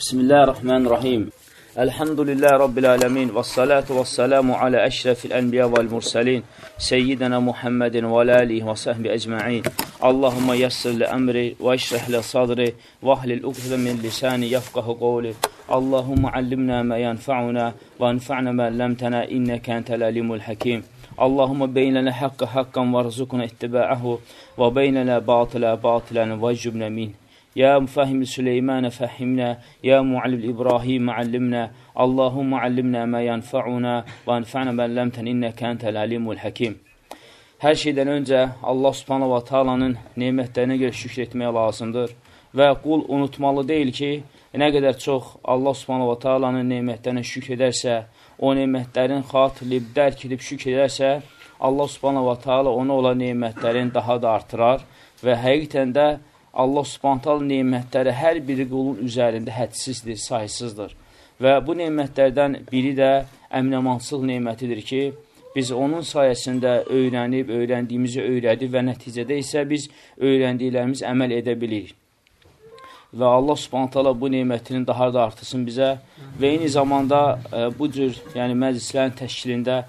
Bismillahirrahmanirrahim. Elhamdülillahi Rabbil alemin. Vessalatu vesselamu ala eşrefil enbiya vel mursalin. Seyyidina Muhammedin ve alihi ve sahbihi ecma'in. Allahümme yessir li emri ve eşreh li sadri ve ahlil ukde min lisani yefkahu qavli. Allahümme allimna ma yanfa'una ve enfa'na ma allamtana inneke entel alimul hakim. Allahümme beyin lana hakka hakkan ve rızukuna ittiba'ahu ve beyin lana batıla batılan ve cübne min. Ya mufahim Süleyman fahimna, ya muallim İbrahim allimna, Allahümme allimna ma yanfa'una ve enfa'na ma allamtana inneke entel alimul hakim. Hər şeydən öncə Allah subhanahu wa ta'alanın nemətlərinə görə şükür etmək lazımdır və qul unutmalı deyil ki, nə qədər çox Allah subhanahu wa ta'alanın nemətlərinə şükür edərsə, o nemətlərin xatirlib, dərk edib şükür edərsə, Allah subhanahu wa ta'ala ona olan nemətlərin daha da artırar və həqiqətən də Allah subhanahu wa ta'ala nemətləri hər biri qulun üzərində hədsizdir, sayısızdır. Və bu nemətlərdən biri də əminəmansıq nemətidir ki, biz onun sayəsində öyrənib, öyrəndiyimizi öyrədib və nəticədə isə biz öyrəndiklərimiz əməl edə bilirik. Və Allah subhanahu wa ta'ala bu nemətini daha da artırsın bizə və eyni zamanda bu cür məclislərin təşkilində,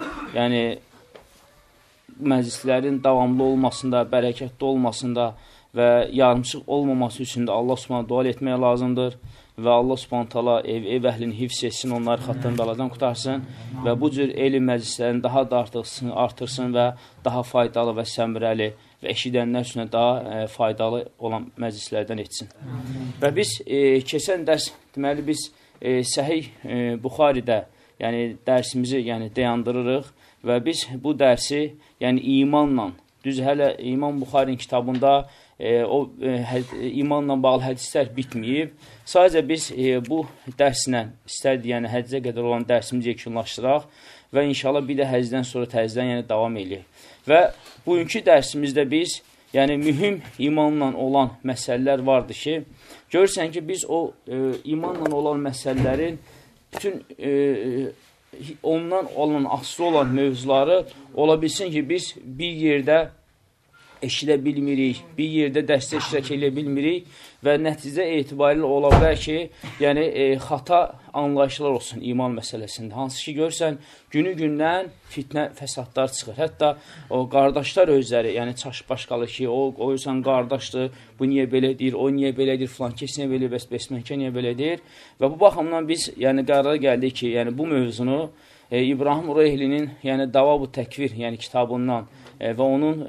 məclislərin davamlı olmasında, bərəkətli olmasında və yarımçıq olmaması üçün də Allah subhanahu dua etmək lazımdır və Allah subhanahu ta'ala ev əhlini hifz etsin, onları xattan baladan qutarsın və bu cür elm məclislərini daha da artırsın və daha faydalı və səmrəli və eşidənlər üçün daha faydalı olan məclislərdən etsin. Və biz keçən dərs, deməli biz Səhih Buxaridə dərsimizi dayandırırıq və biz bu dərsi imanla, düz hələ İmam Buxarinin kitabında imanla bağlı hədislər bitməyib. Sadəcə biz bu dərslə istədik, həccə qədər olan dərsimizi yekunlaşdıraq və inşallah bir də həccdən sonra təzədən davam eləyək. Və bugünkü dərsimizdə biz mühüm imanla olan məsələlər vardır ki, görürsən ki, biz o imanla olan məsələlərin bütün ondan olan, aslı olan mövzuları ola bilsin ki, biz bir yerdə eşidə bilmirik, bir yerdə dəstə iştirak edə bilmirik və nəticə etibarilə ola bilər ki, xata anlayışlar olsun iman məsələsində. Hansı ki, görürsən, günü-gündən fitnə, fəsadlar çıxır. Hətta o qardaşlar özləri, çaş-başqalı ki, o görürsən qardaşdır, bu niyə belə deyir, o niyə belə deyir, filan kes niyə belə, bəsməkə niyə belə deyir. Və bu baxımdan biz qərara gəldik ki, bu mövzunu İbrahim Ruheylinin Davabu Təkvir kitabından və onun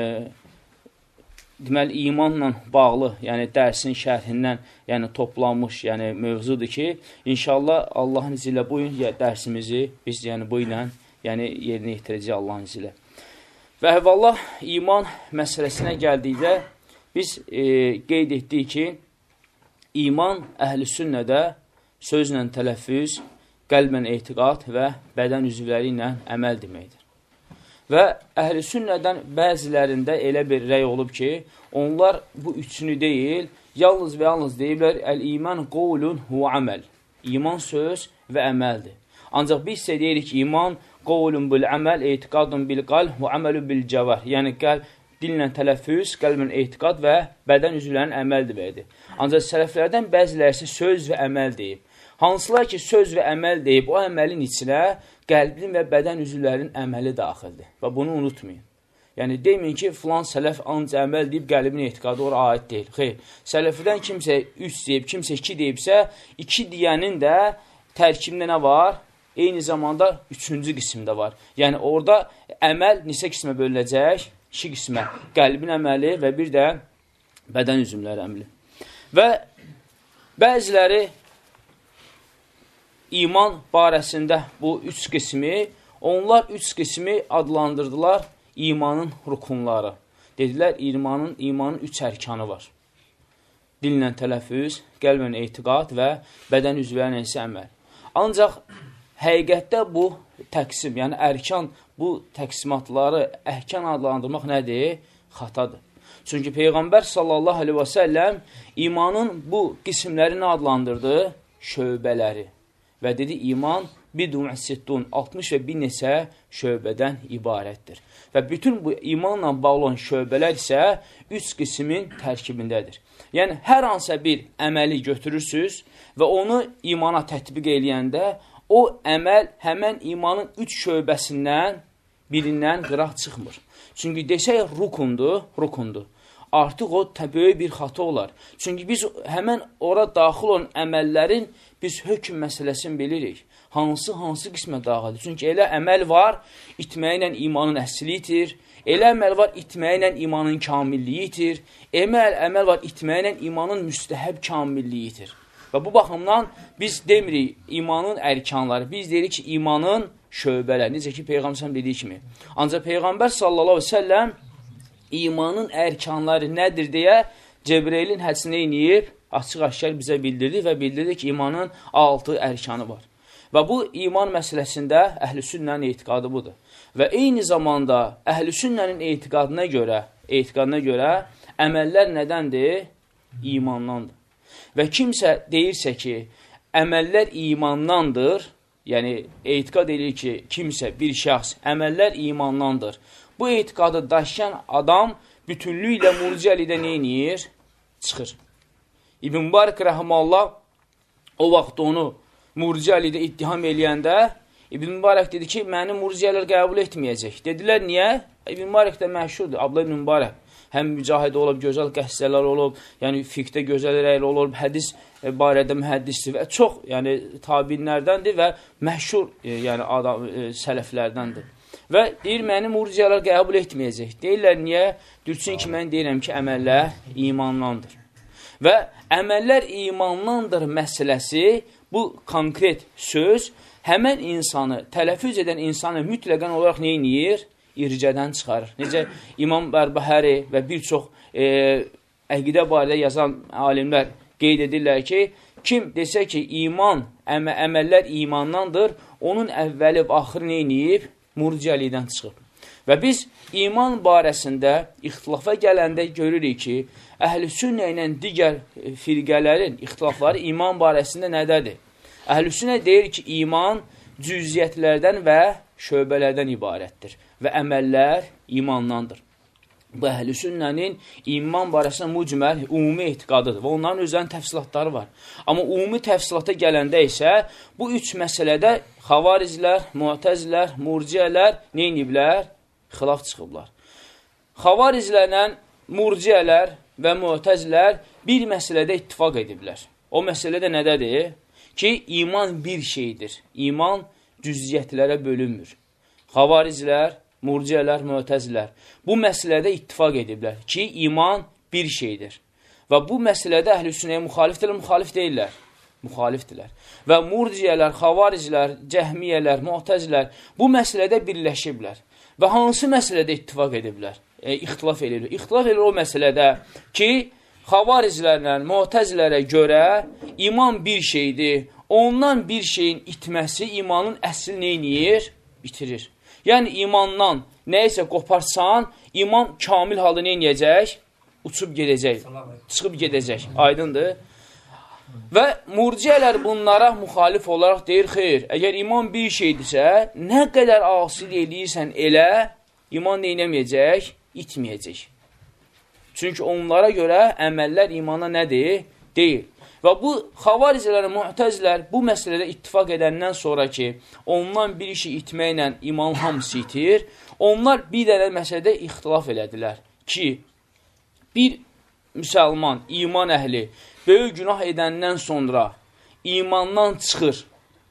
deməli, imanla bağlı, dərsin şərhindən toplanmış mövzudur ki, inşallah Allahın izi ilə bu dərsimizi biz bu ilə yerinə yetirəcəyik Allahın izi ilə. Və əvvəllah iman məsələsinə gəldikdə biz qeyd etdik ki, iman əhl-i sünnədə sözlə tələffüz, qəlbən etiqad və bədən üzvləri ilə əməl deməkdir. Və əhl-i sünnədən bəzilərində elə bir rəy olub ki, onlar bu üçünü deyil, yalnız və yalnız deyiblər, əl-iman qovlun huvə əməl. İman söz və əməldir. Ancaq biz isə deyirik ki, iman qovlun bil əməl, etiqadun bil qalb və əməlun bil cəvər. Yəni, dillə tələffüz, qəlbən etiqad və bədən üzvlərinin əməl deməkdir. Ancaq sələflərdən bəziləri isə söz və əməl deyib. Hansılar ki, söz və əməl deyib, o əməlin içinə qəlbin və bədən üzvlərinin əməli daxildir. Və bunu unutmayın. Deməyin ki, filan sələf ancaq əməl deyib, qəlbin etiqadı ora aid deyil. Xeyr, sələfdən kimsə 3 deyib, kimsə 2 deyibsə, 2 deyənin də tərkibində nə var? Eyni zamanda 3-cü qismdə var. Yəni, orada əməl neçə qismə bölünəcək? 2 qismə. Qəlbin əməli və bir də bədən üzvləri əməli. Və bəziləri iman barəsində bu 3 qismi, onlar 3 qismi adlandırdılar imanın rukunları. Dedilər, imanın 3 ərkanı var. Dillə tələffüz, qəlbən etiqad və bədən üzvlərinin isə əməl. Ancaq həqiqətdə bu təqsim, ərkan, bu təqsimatları əhkan adlandırmaq nədir? Xatadır. Çünki Peyğəmbər sallallahu aleyhi və səlləm imanın bu qismlərini adlandırdı şöbələri. Və dedi, iman bidun sittun 60 və bir neçə şöbədən ibarətdir. Və bütün bu imanla bağlı olan şöbələr isə 3 qismin tərkibindədir. Yəni, hər hansısa bir əməli götürürsünüz və onu imana tətbiq eləyəndə o əməl həmən imanın 3 şöbəsindən birindən qıraq çıxmır. Çünki desək rukundur. Artıq o böyük bir xata olar. Çünki biz həmən ora daxil olan əməllərin biz hökm məsələsini bilirik. Hansı qismə daxildir? Çünki elə əməl var, itməklə imanın əsli itir. Elə əməl var, itməklə imanın kamilliyi itir. Əməl var, itməklə imanın müstəhəb kamilliyi itir. Və bu baxımdan biz demirik imanın ərkanları, biz deyirik ki, imanın şöbələr. Necə ki, Peyğəmbər dediyi kimi. Ancaq Peyğəmbər sallallahu aleyhi ve selləm imanın ərkanları nədir deyə Cəbrailin hədisini inəyib, açıq-aşkar bizə bildirdi və bildirdi ki, imanın 6 ərkanı var. Və bu iman məsələsində əhlüsünnənin etiqadı budur. Və eyni zamanda əhlüsünnənin etiqadına görə əməllər nədəndir? İmandandır. Və kimsə deyirsə ki, əməllər imandandır, yəni etiqad edir ki, kimsə, bir şəxs, əməllər imandandır. Bu etiqadı daşıyan adam bütünlüklə murciəlidə neyinir? Çıxır. İbn Mübarək rəhməllah o vaxt onu murciəlidə ittiham eləyəndə İbn Mübarək dedi ki, məni murciələr qəbul etməyəcək. Dedilər, niyə? İbn Mübarək də məşhurdur, Abdullah İbn Mübarək. Həm mücahidə olub, gözəl qəssələr olub, yəni fiqdə gözəl rəyli olub, hədis barədə mühəddisdir və çox tabinlərdəndir və məşhur sələflərdəndir. Və deyir, məni murciələr qəbul etməyəcək. Deyirlər, niyə? Dürçün ki, mən deyirəm ki, əməllər imandandır. Və əməllər imandandır məsələsi, bu konkret söz, həmən insanı, tələffüz edən insanı mütləqən olaraq neyiniyir? İrcədən çıxarır. Necə İmam Bərbəhəri və bir çox əqidə barədə yazan alimlər qeyd edirlər ki, kim desə ki, əməllər imandandır, onun əvvəli və axırı neyiniyib? Murciəlikdən çıxıb. Və biz iman barəsində ixtilafa gələndə görürük ki, əhlüsünnə ilə digər firqələrin ixtilafları iman barəsində nədədir? Əhlüsünnə deyir ki, iman cüziyyətlərdən və şöbələrdən ibarətdir və əməllər imandandır. Bu əhlüsünnənin iman barəsində mücməl, ümumi etiqadıdır və onların özlərinin təfsilatları var. Amma ümumi təfsilata gələndə isə bu 3 məsələdə xavariclər, mu'təzilər, murciələr neyniblər? Xilaf çıxıblar. Xavariclərlə murciələr və mu'təzilər bir məsələdə ittifaq ediblər. O məsələdə nədədir? Ki, iman bir şeydir. İman cüziyyətlərə bölünmür. Xavariclər, murciələr, mu'təzilər bu məsələdə ittifaq ediblər ki, iman bir şeydir. Və bu məsələdə əhlüsünnəyə müxalifdirlər. Və murciələr, xavariclər, cəhmiyyələr, mu'təzilər bu məsələdə birləşiblər. Və hansı məsələdə ittifaq ediblər? İxtilaf edir. İxtilaf edir o məsələdə ki, xavariclərlə, mu'təzilərə görə iman bir şeydir. Ondan bir şeyin itməsi imanın əsli neyniyir? Bitirir. Yəni, imandan nəyəsə qoparsan, iman kamil halda neyniyəcək? Uçub gedəcək, çıxıb gedəcək. Aydındır. Və murciələr bunlara müxalif olaraq deyir, xeyr, əgər iman bir şeydirsə, nə qədər asil eləyirsən elə, iman neynəməyəcək? İtməyəcək. Çünki onlara görə əməllər imana nədir? Deyil. Və bu xavaricələr, mu'təzilər bu məsələdə ittifaq edəndən sonra ki, ondan bir işi itməklə iman hamısı itir, onlar bir dənə məsələdə ixtilaf elədilər ki, bir müsəlman, iman əhli böyük günah edəndən sonra imandan çıxır.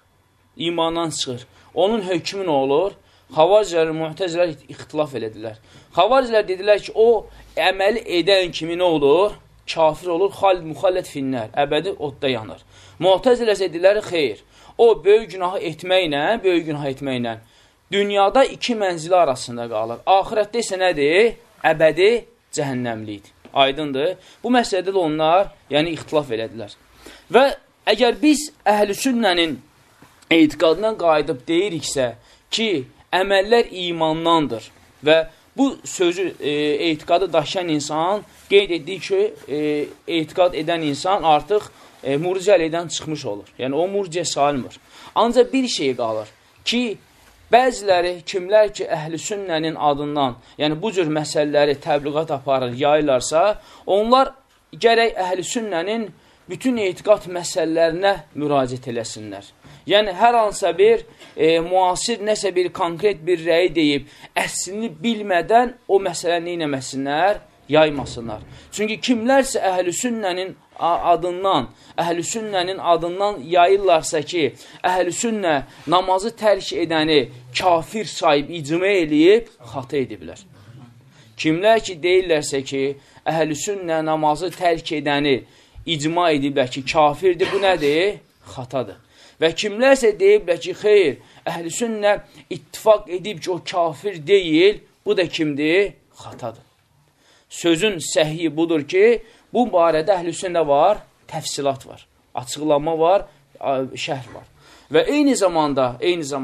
Onun hökmü nə olur? Xavaricələr, mu'təzilər ixtilaf elədilər. Xavaricələr dedilər ki, o əməli edən kimi nə olur? Kafir olur, müxallət finnər, əbədi odda yanır. Mu'təzilə dedilər, xeyr, o böyük günahı etməklə dünyada 2 mənzili arasında qalır. Ahirətdə isə nədir? Əbədi cəhənnəmlidir. Aydındır. Bu məsələdə də onlar ixtilaf elədilər. Və əgər biz əhlüsünnənin etiqadından qayıdıb deyiriksə ki, əməllər imandandır və bu sözü etiqadı daşıyan insan qeyd etdiyi ki, etiqad edən insan artıq murciəlikdən çıxmış olur. Yəni, o murciə sayılmır. Ancaq bir şey qalır ki, bəziləri, kimlər ki, əhl-i sünnənin adından, yəni bu cür məsələləri təbliğat aparır, yayırlarsa, onlar gərək əhl-i sünnənin bütün etiqad məsələlərinə müraciət eləsinlər. Yəni, hər hansısa bir müasir nəsə bir konkret bir rəyi deyib, əslini bilmədən o məsələni neynəməsinlər, yaymasınlar. Çünki kimlərsə əhl-i sünnənin adından yayırlarsa ki, əhl-i sünnə namazı tərk edəni kafir sahib icma eləyib, xata ediblər. Kimlər ki, deyirlərsə ki, əhl-i sünnə namazı tərk edəni icma ediblər ki, kafirdir, bu nədir? Xatadır. Və kimlərsə deyiblər ki, xeyr, əhl-i sünnə ittifaq edib ki, o kafir deyil, bu da kimdir? Xatadır. Sözün səhiyyi budur ki, bu barədə əhl-i sünnə var, təfsilat var, açıqlama var, şərh var. Və eyni zamanda,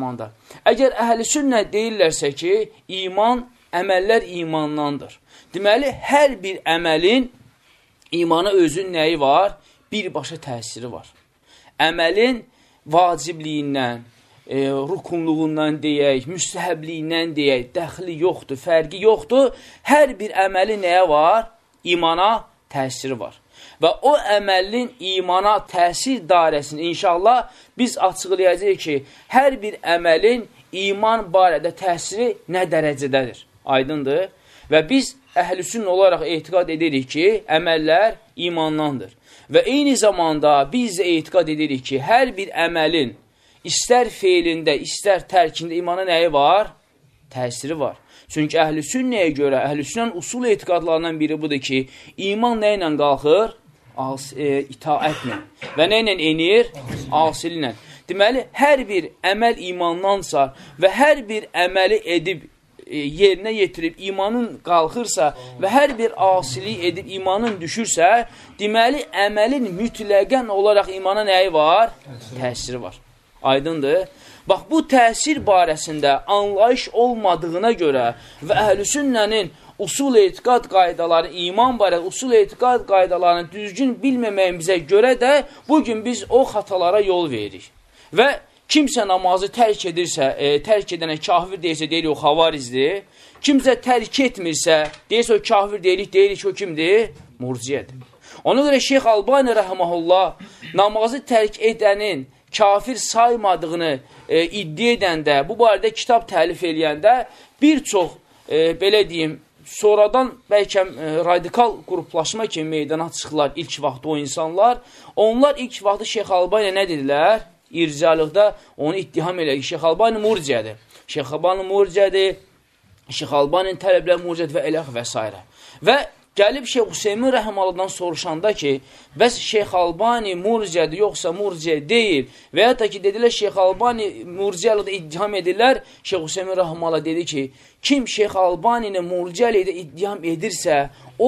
əgər əhl-i sünnə deyirlərsə ki, iman, əməllər imandandır. Deməli, hər bir əməlin imana özün nəyi var? Birbaşa təsiri var. Əməlin vacibliyindən, rukunluğundan deyək, müstəhəbliyindən deyək, dəxli yoxdur, fərqi yoxdur. Hər bir əməli nəyə var? İmana təsiri var. Və o əməlin imana təsir dairəsini inşallah biz açıqlayacağıq ki, hər bir əməlin iman barədə təsiri nə dərəcədədir? Aydındır. Və biz əhl-i-sünn olaraq etiqad edirik ki, əməllər imandandır. Və eyni zamanda biz də etiqad edirik ki, hər bir əməlin istər feilində, istər tərkində imana nəyi var? Təsiri var. Çünki əhl-i-sünnəyə görə, əhl-i-sünnənin usul etiqadlarından biri budur ki, iman nə ilə qalxır? İtaətlə. Və nə ilə enir? Asillə. Deməli, hər bir əməl imandansa və hər bir əməli edib, yerinə yetirib imanın qalxırsa və hər bir asilik edib imanın düşürsə, deməli, əməlin mütləqən olaraq imana nəyi var? Təsiri var. Aydındır. Bax, bu təsir barəsində anlayış olmadığına görə və əhl-i sünnənin usul etiqad qaydaları, iman barədə usul etiqad qaydalarını düzgün bilməməyimizə görə də bugün biz o xatalara yol veririk. Və kimsə namazı tərk edirsə, tərk edənə kafir deyirsə, deyirik o xavarizdir. Kimsə tərk etmirsə, deyirsə o kafir deyirik ki, o kimdir? Murciyədir. Ona görə Şeyx Albani rəhməhullah namazı tərk edənin kafir saymadığını iddia edəndə, bu barədə kitab təlif eləyəndə bir çox, belə deyim, sonradan bəlkə radikal qruplaşma kimi meydana çıxırlar ilk vaxtda o insanlar. Onlar ilk vaxtda Şeyx Albani nə dedilər? İrcalıqda onu ittiham eləyir. Şeyx Albani murciyədir. Şeyx Albani murciyədir. Şeyx Albani'nin tələbləri murciyədir və eləx və s. Və gəlib Şeyx Hüseymin rəhməllahdan soruşanda ki, bəs Şeyx Albani murciyədir, yoxsa murciyə deyil və ya da ki, dedilər Şeyx Albani murciyalıqda ittiham edirlər. Şeyx Hüseymin rəhməllah dedi ki, kim Şeyx Albani'ni murciyalıqda ittiham edirsə,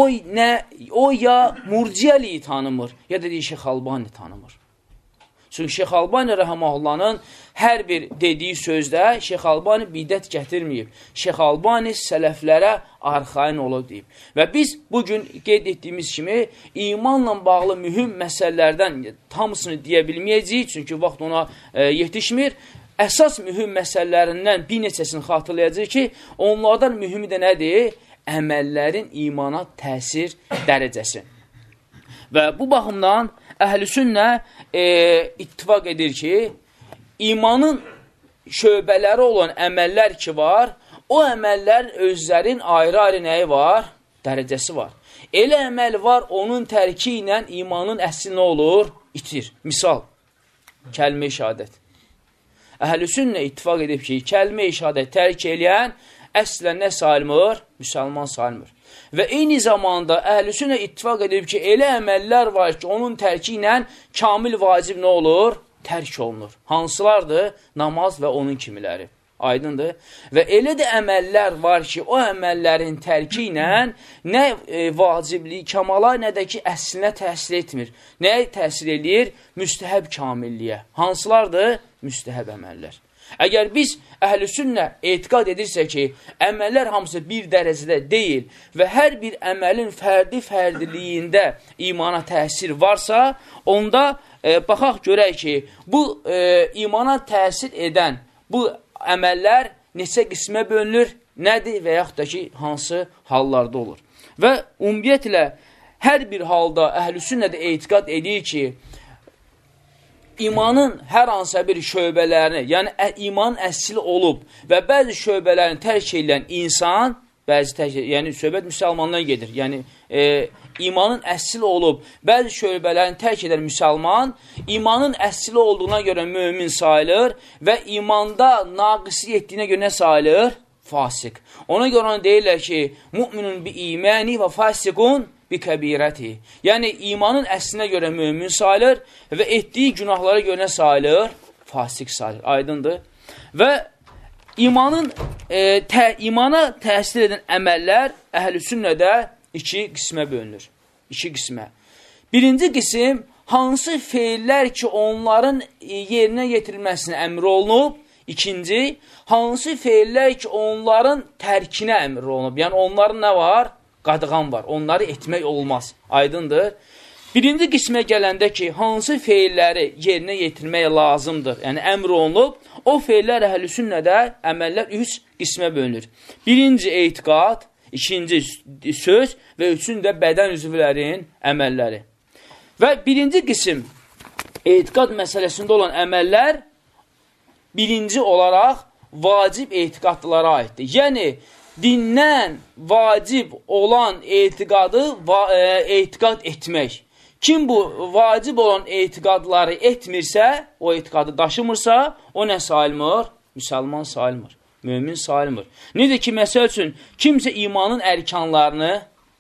o ya murciyaliyi tanımır, ya da deyir Şeyx Albani tanımır. Çünki Şeyx Albani rəhməllahın hər bir dediyi sözdə Şeyx Albani bidət gətirməyib. Şeyx Albani sələflərə arxain olub deyib. Və biz bugün qeyd etdiyimiz kimi imanla bağlı mühüm məsələlərdən hamısını deyə bilməyəcəyik. Çünki vaxt ona yetişmir. Əsas mühüm məsələlərindən bir neçəsini xatırlayacaq ki, onlardan mühümü də nədir? Əməllərin imana təsir dərəcəsi. Və bu baxımdan əhl-i sünnə ittifaq edir ki, imanın şöbələri olan əməllər ki var, o əməllər özlərin ayrı-ayrı nəyi var? Dərəcəsi var. Elə əməl var, onun tərki ilə imanın əsli nə olur? İtir. Misal, kəlmə-i şəhadət. Əhl-i sünnə ittifaq edib ki, kəlmə-i şəhadət tərk eləyən əslən nə sayılmır? Müsəlman sayılmır. Və eyni zamanda əhl-i sünnə ittifaq edib ki, elə əməllər var ki, onun tərki ilə kamil vacib nə olur? Tərk olunur. Hansılardır? Namaz və onun kimiləri. Aydındır. Və elə də əməllər var ki, o əməllərin tərki ilə nə vaciblik, kamala, nə də ki, əslinə təsir etmir. Nəyə təsir edir? Müstəhəb kamilliyə. Hansılardır? Müstəhəb əməllər. Əgər biz əhl-i-sünnə etiqad edirsə ki, əməllər hamısı bir dərəcədə deyil və hər bir əməlin fərdi-fərdiliyində imana təsir varsa, onda baxaq görək ki, bu imana təsir edən bu əməllər neçə qismə bölünür, nədir və yaxud da ki, hansı hallarda olur. Və ümumiyyətlə, hər bir halda əhl-i-sünnədə etiqad edir ki, imanın hər hansısa bir şöbələrini, yəni imanın əsli olub və bəzi şöbələrini tərk edən insan, yəni söhbət müsəlmandan gedir, yəni imanın əsli olub, bəzi şöbələrini tərk edən müsəlman, imanın əsli olduğuna görə mömin sayılır və imanda naqisi etdiyinə görə nə sayılır? Fasik. Ona görə onu deyirlər ki, müminun bi imani və fasikun bi kəbirəti. Yəni, imanın əslinə görə mömin sayılır və etdiyi günahlara görə sayılır? Fasik sayılır. Aydındır. Və imana təsir edən əməllər əhl-i-sünnədə iki qismə bölünür. İki qismə. Birinci qism, hansı feillər ki, onların yerinə yetirilməsinə əmr olunub. İkinci, hansı feillər ki, onların tərkinə əmr olunub. Yəni, onların nə var? Qadğan var. Onları etmək olmaz. Aydındır. Birinci qismə gələndə ki, hansı feilləri yerinə yetirmək lazımdır, yəni əmr olunub, o feillər əhl-i-sünnədə əməllər üç qismə bölünür. Birinci etiqad, ikinci söz və üçüncü də bədən üzvlərin əməlləri. Və birinci qism etiqad məsələsində olan əməllər birinci olaraq vacib etiqadlara aiddir. Yəni, dindən vacib olan etiqadı etiqad etmək. Kim bu vacib olan etiqadları etmirsə, o etiqadı daşımırsa, o nə sayılmır? Müsəlman sayılmır, mömin sayılmır. Necə ki, məsəl üçün, kimsə imanın ərkanlarını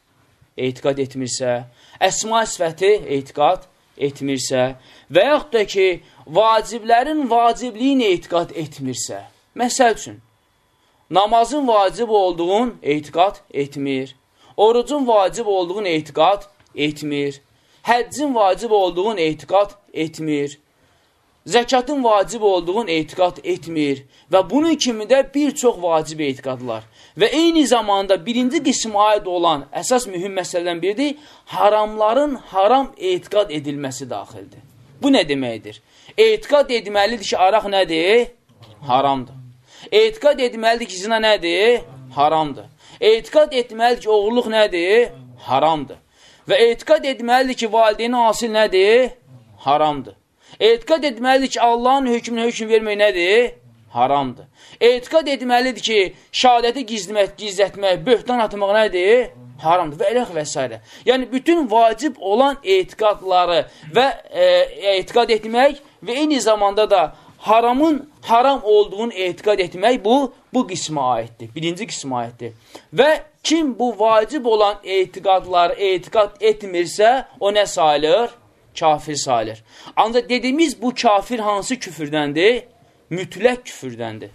etiqad etmirsə, əsma sifəti etiqad etmirsə və yaxud da ki, vaciblərin vacibliyini etiqad etmirsə, məsəl üçün, namazın vacib olduğun etiqad etmir, orucun vacib olduğun etiqad etmir, həccin vacib olduğun etiqad etmir, zəkatın vacib olduğun etiqad etmir və bunun kimi də bir çox vacib etiqadlar. Və eyni zamanda birinci qismə aid olan əsas mühüm məsələdən biridir, haramların haram etiqad edilməsi daxildir. Bu nə deməkdir? Etiqad etməlidir ki, araq nədir? Haramdır. Etiqad etməlidir ki, zina nədir? Haramdır. Etiqad etməlidir ki, oğurluq nədir? Haramdır. Və etiqad etməlidir ki, valideynin asil nədir? Haramdır. Etiqad etməlidir ki, Allahın hökmünə hökm vermək nədir? Haramdır. Etiqad etməlidir ki, şəhadəti gizlətmək, böhtan atmaq nədir? Haramdır və eləx və s. Yəni, bütün vacib olan etiqadları və etiqad etmək və eyni zamanda da haramın haram olduğunu etiqad etmək bu qismə aiddir. Birinci qismə aiddir. Və kim bu vacib olan etiqadları etiqad etmirsə, o nə sayılır? Kafir sayılır. Ancaq dediyimiz bu kafir hansı küfürdəndir? Mütləq küfürdəndir.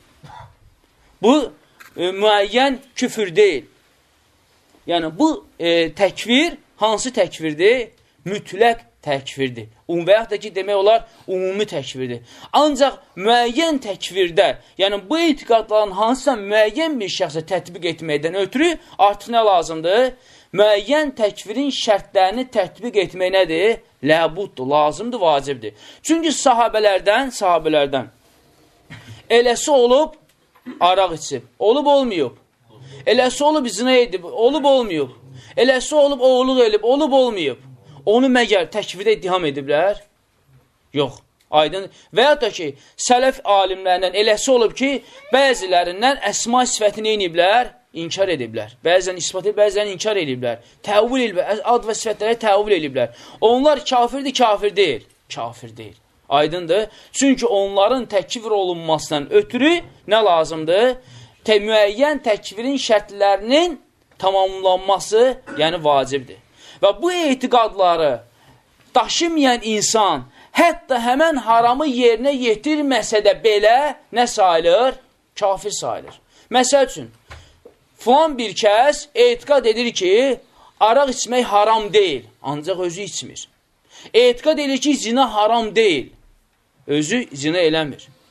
Bu, müəyyən küfür deyil. Yəni, bu təkvir hansı təkvirdir? Mütləq təkvirdir. Və yaxud da ki, demək olar, ümumi təkvirdir. Ancaq müəyyən təkvirdə, yəni bu etiqadların hansısa müəyyən bir şəxsə tətbiq etməkdən ötürü artıq nə lazımdır? Müəyyən təkvirin şərtlərini tətbiq etmək nədir? Ləbuddur, lazımdır, vacibdir. Çünki sahabələrdən eləsi olub, araq içib, olub, olmayıb. Eləsi olub, zina edib, olub, olmayıb. Eləsi olub, oğulluq edib, olub, olmayıb. Onu məgər təkvirdə ittiham ediblər? Yox. Aydın. Və ya da ki, sələf alimlərindən eləsi olub ki, bəzilərindən əsma sifətini iniblər, inkar ediblər. Bəzən ispat edib, bəzən inkar ediblər. Təvvül ediblər, ad və sifətlərə təvvül ediblər. Onlar kafirdir, kafir deyil. Kafir deyil. Aydındır. Çünki onların təkvir olunmasından ötürü nə lazımdır? Müəyyən təkvirin şərtlərinin tamamlanması, yəni vacibdir. Və bu etiqadları daşımayan insan, hətta həmən haramı yerinə yetirməsə də belə nə sayılır? Kafir sayılır. Məsəl üçün, filan bir kəs etiqad edir ki, araq içmək haram deyil, ancaq özü içmir. Etiqad edir ki, zina haram deyil, özü zina eləmir.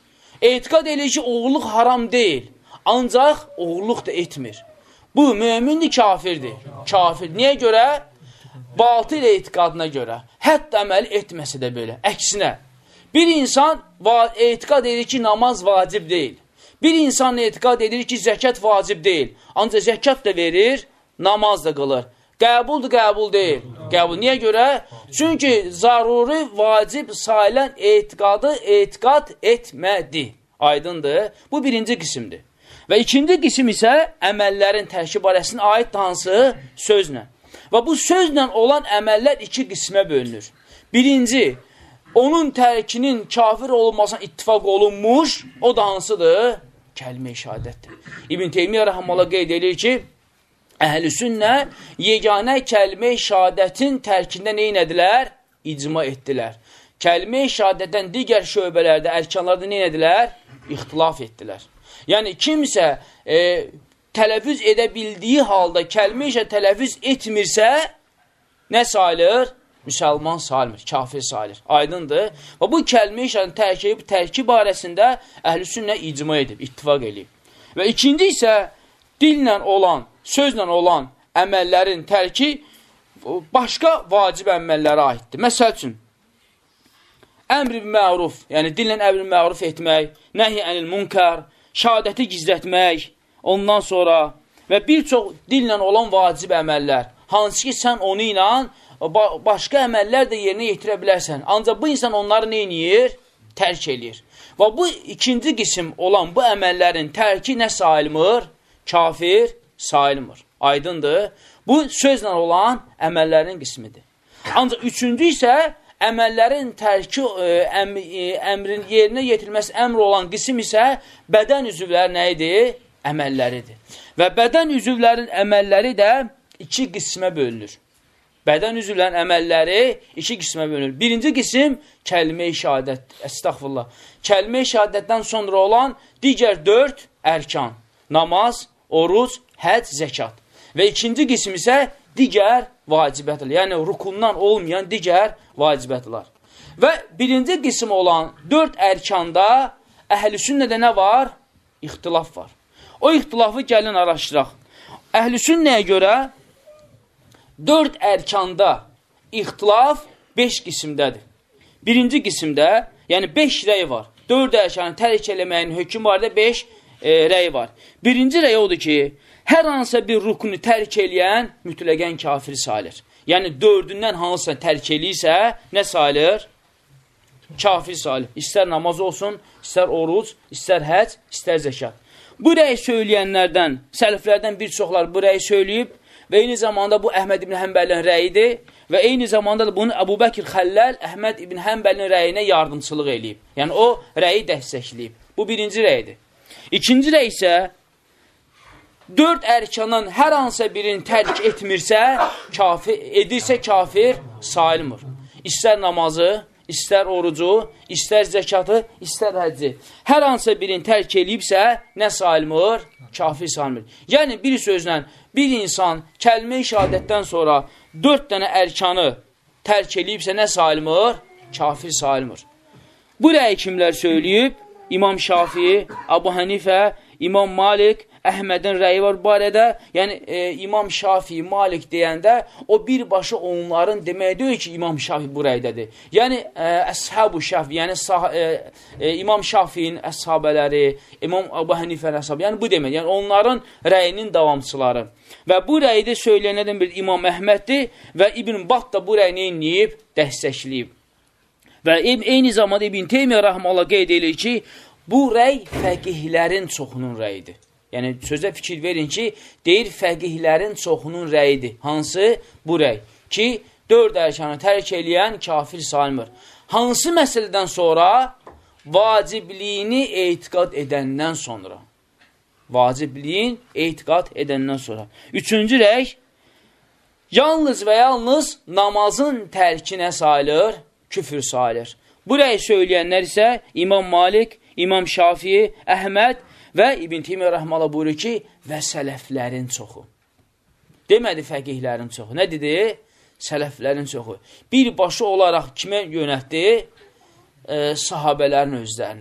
etiqad edir ki, oğurluq haram deyil. Ancaq oğurluq da etmir. Bu, mümindir, kafirdir. Kafir. Niyə görə? Batıl etiqadına görə. Hətta əməl etməsə də belə. Əksinə, bir insan etiqad edir ki, namaz vacib deyil. Bir insan etiqad edir ki, zəkat vacib deyil. Ancaq zəkat da verir, namaz da qılır. Qəbuldur, qəbul deyil. Qəbul. Niyə görə? Çünki zaruri, vacib sayılən etiqad etmədi. Aydındır. Bu birinci qismdir. Və ikinci qism isə əməllərin tərki barəsində aid hansı sözlə. Və bu sözlə olan əməllər iki qismə bölünür. Birinci, onun tərkinin kafir olunmasına ittifaq olunmuş, o da hansıdır? Kəlmə-i şəhadətdir. İbn Teymiyyə rəhməhullah qeyd edir ki, əhl-i sünnə yeganə kəlmə-i şəhadətin tərkində nə etdilər? İcma etdilər. Kəlmə-i şəhadətdən digər şöbələrdə, ərkanlarda nə etdilər? İxtilaf etdilər. Yəni, kimsə tələffüz edə bildiyi halda kəlmə-i şəhadət tələffüz etmirsə, nə sayılır? Müsəlman sayılmır, kafir sayılır. Aydındır. Və bu kəlmə-i şəhadət tərki barəsində əhl-i sünnə icma edib, ittifaq edib. Və ikinci isə dillə olan, sözlə olan əməllərin tərki başqa vacib əməllərə aiddir. Məsəl üçün, əmr-i məruf, yəni dillə əmr-i məruf etmək, nəhy ənil munkar, şəhadəti gizlətmək, ondan sonra və bir çox dillə olan vacib əməllər, hansı ki, sən onu ilə başqa əməllər də yerinə yetirə bilərsən. Ancaq bu insan onları nə edir? Tərk edir. Və bu ikinci qism olan bu əməllərin tərki nə sayılmır? Kafir sayılmır. Aydındır. Bu sözlə olan əməllərin qismidir. Ancaq üçüncü isə əməllərin tərki, əmrin yerinə yetirilməsi əmr olan qism isə bədən üzvləri nə idi? Əməlləridir. Və bədən üzvlərin əməlləri də iki qismə bölünür. Bədən üzvlərin əməlləri iki qismə bölünür. Birinci qism kəlmə-i şəhadət, əstəğfurullah. Kəlmə-i şəhadətdən sonra olan digər 4 ərkan, namaz, oruc, həc, zəkat. Və ikinci qism isə digər vacibətlər, yəni rukundan olmayan digər vacibətlər. Və birinci qism olan 4 ərkanda əhl-i sünnədə nə var? İxtilaf var. O ixtilafı gəlin araşdıraq. Əhl-i sünnəyə görə 4 ərkanda ixtilaf 5 qismdədir. Birinci qismdə, yəni 5 rəy var. 4 ərkanı tərk eləməyin hökmü var da 5 rəy var. Birinci rəy odur ki, hər hansısa bir rukunu tərk eləyən mütləqən kafir sayılır. Yəni 4-ündən hansısa tərk eləyirsə, nə sayılır? Kafir sayılır. İstər namaz olsun, istər oruc, istər həc, istər zəkat. Bu rəyi söyləyənlərdən, sələflərdən bir çoxlar bu rəyi söyləyib və eyni zamanda bu Əhməd ibn Həmbəlin rəyidir və eyni zamanda da bunu Əbu Bəkir Xəlləl Əhməd ibn Həmbəlin rəyinə yardımçılıq eləyib. Yəni o rəyi dəstəkləyib. Bu birinci rəyidir. İkinci rəy isə 4 ərkandan hər hansısa birini tərk etmirsə, edirsə kafir sayılmır. İstər namazı, istər orucu, istər zəkatı, istər həcci. Hər hansısa birini tərk eləyibsə, nə sayılmır? Kafir sayılmır. Yəni, bir sözlə, bir insan kəlmə-i şəhadətdən sonra 4 dənə ərkanı tərk eləyibsə, nə sayılmır? Kafir sayılmır. Bu rəyi kimlər söyləyib? İmam Şafii, Abu Hənifə, İmam Malik, Əhmədin rəyi var bu barədə. Yəni, İmam Şafii, Malik deyəndə, o birbaşa onların demək deyil ki, İmam Şafii bu rəydədir. Yəni, Əshab-ı Şafii, yəni İmam Şafiinin əshabələri, İmam Abu Hənifənin əshabələri, yəni bu demək, yəni onların rəyinin davamçıları. Və bu rəydə söyləyənədən bir İmam Əhməddir və İbn Bat da bu rəyini eləyib, dəstəkləyib. Və eyni zamanda İbn Teymiyyə rəhməhullah qeyd edir ki, bu rəy fəqihlərin çoxunun rəyidir. Yəni, sözə fikir verin ki, deyir fəqihlərin çoxunun rəyidir. Hansı? Bu rəy. Ki, 4 ərkanı tərk eləyən kafir sayılmır. Hansı məsələdən sonra? Vacibliyini etiqad edəndən sonra. Vacibliyin etiqad edəndən sonra. Üçüncü rəy, yalnız və yalnız namazın tərkinə sayılır, küfür sayılır. Bu rəy söyləyənlər isə İmam Malik, İmam Şafii, Əhməd və İbn Teymiyyə rəhməhullah buyurur ki, və sələflərin çoxu. Demədi fəqihlərin çoxu. Nə dedi? Sələflərin çoxu. Birbaşa olaraq kimə yönətdi? Sahabələrin özlərinə.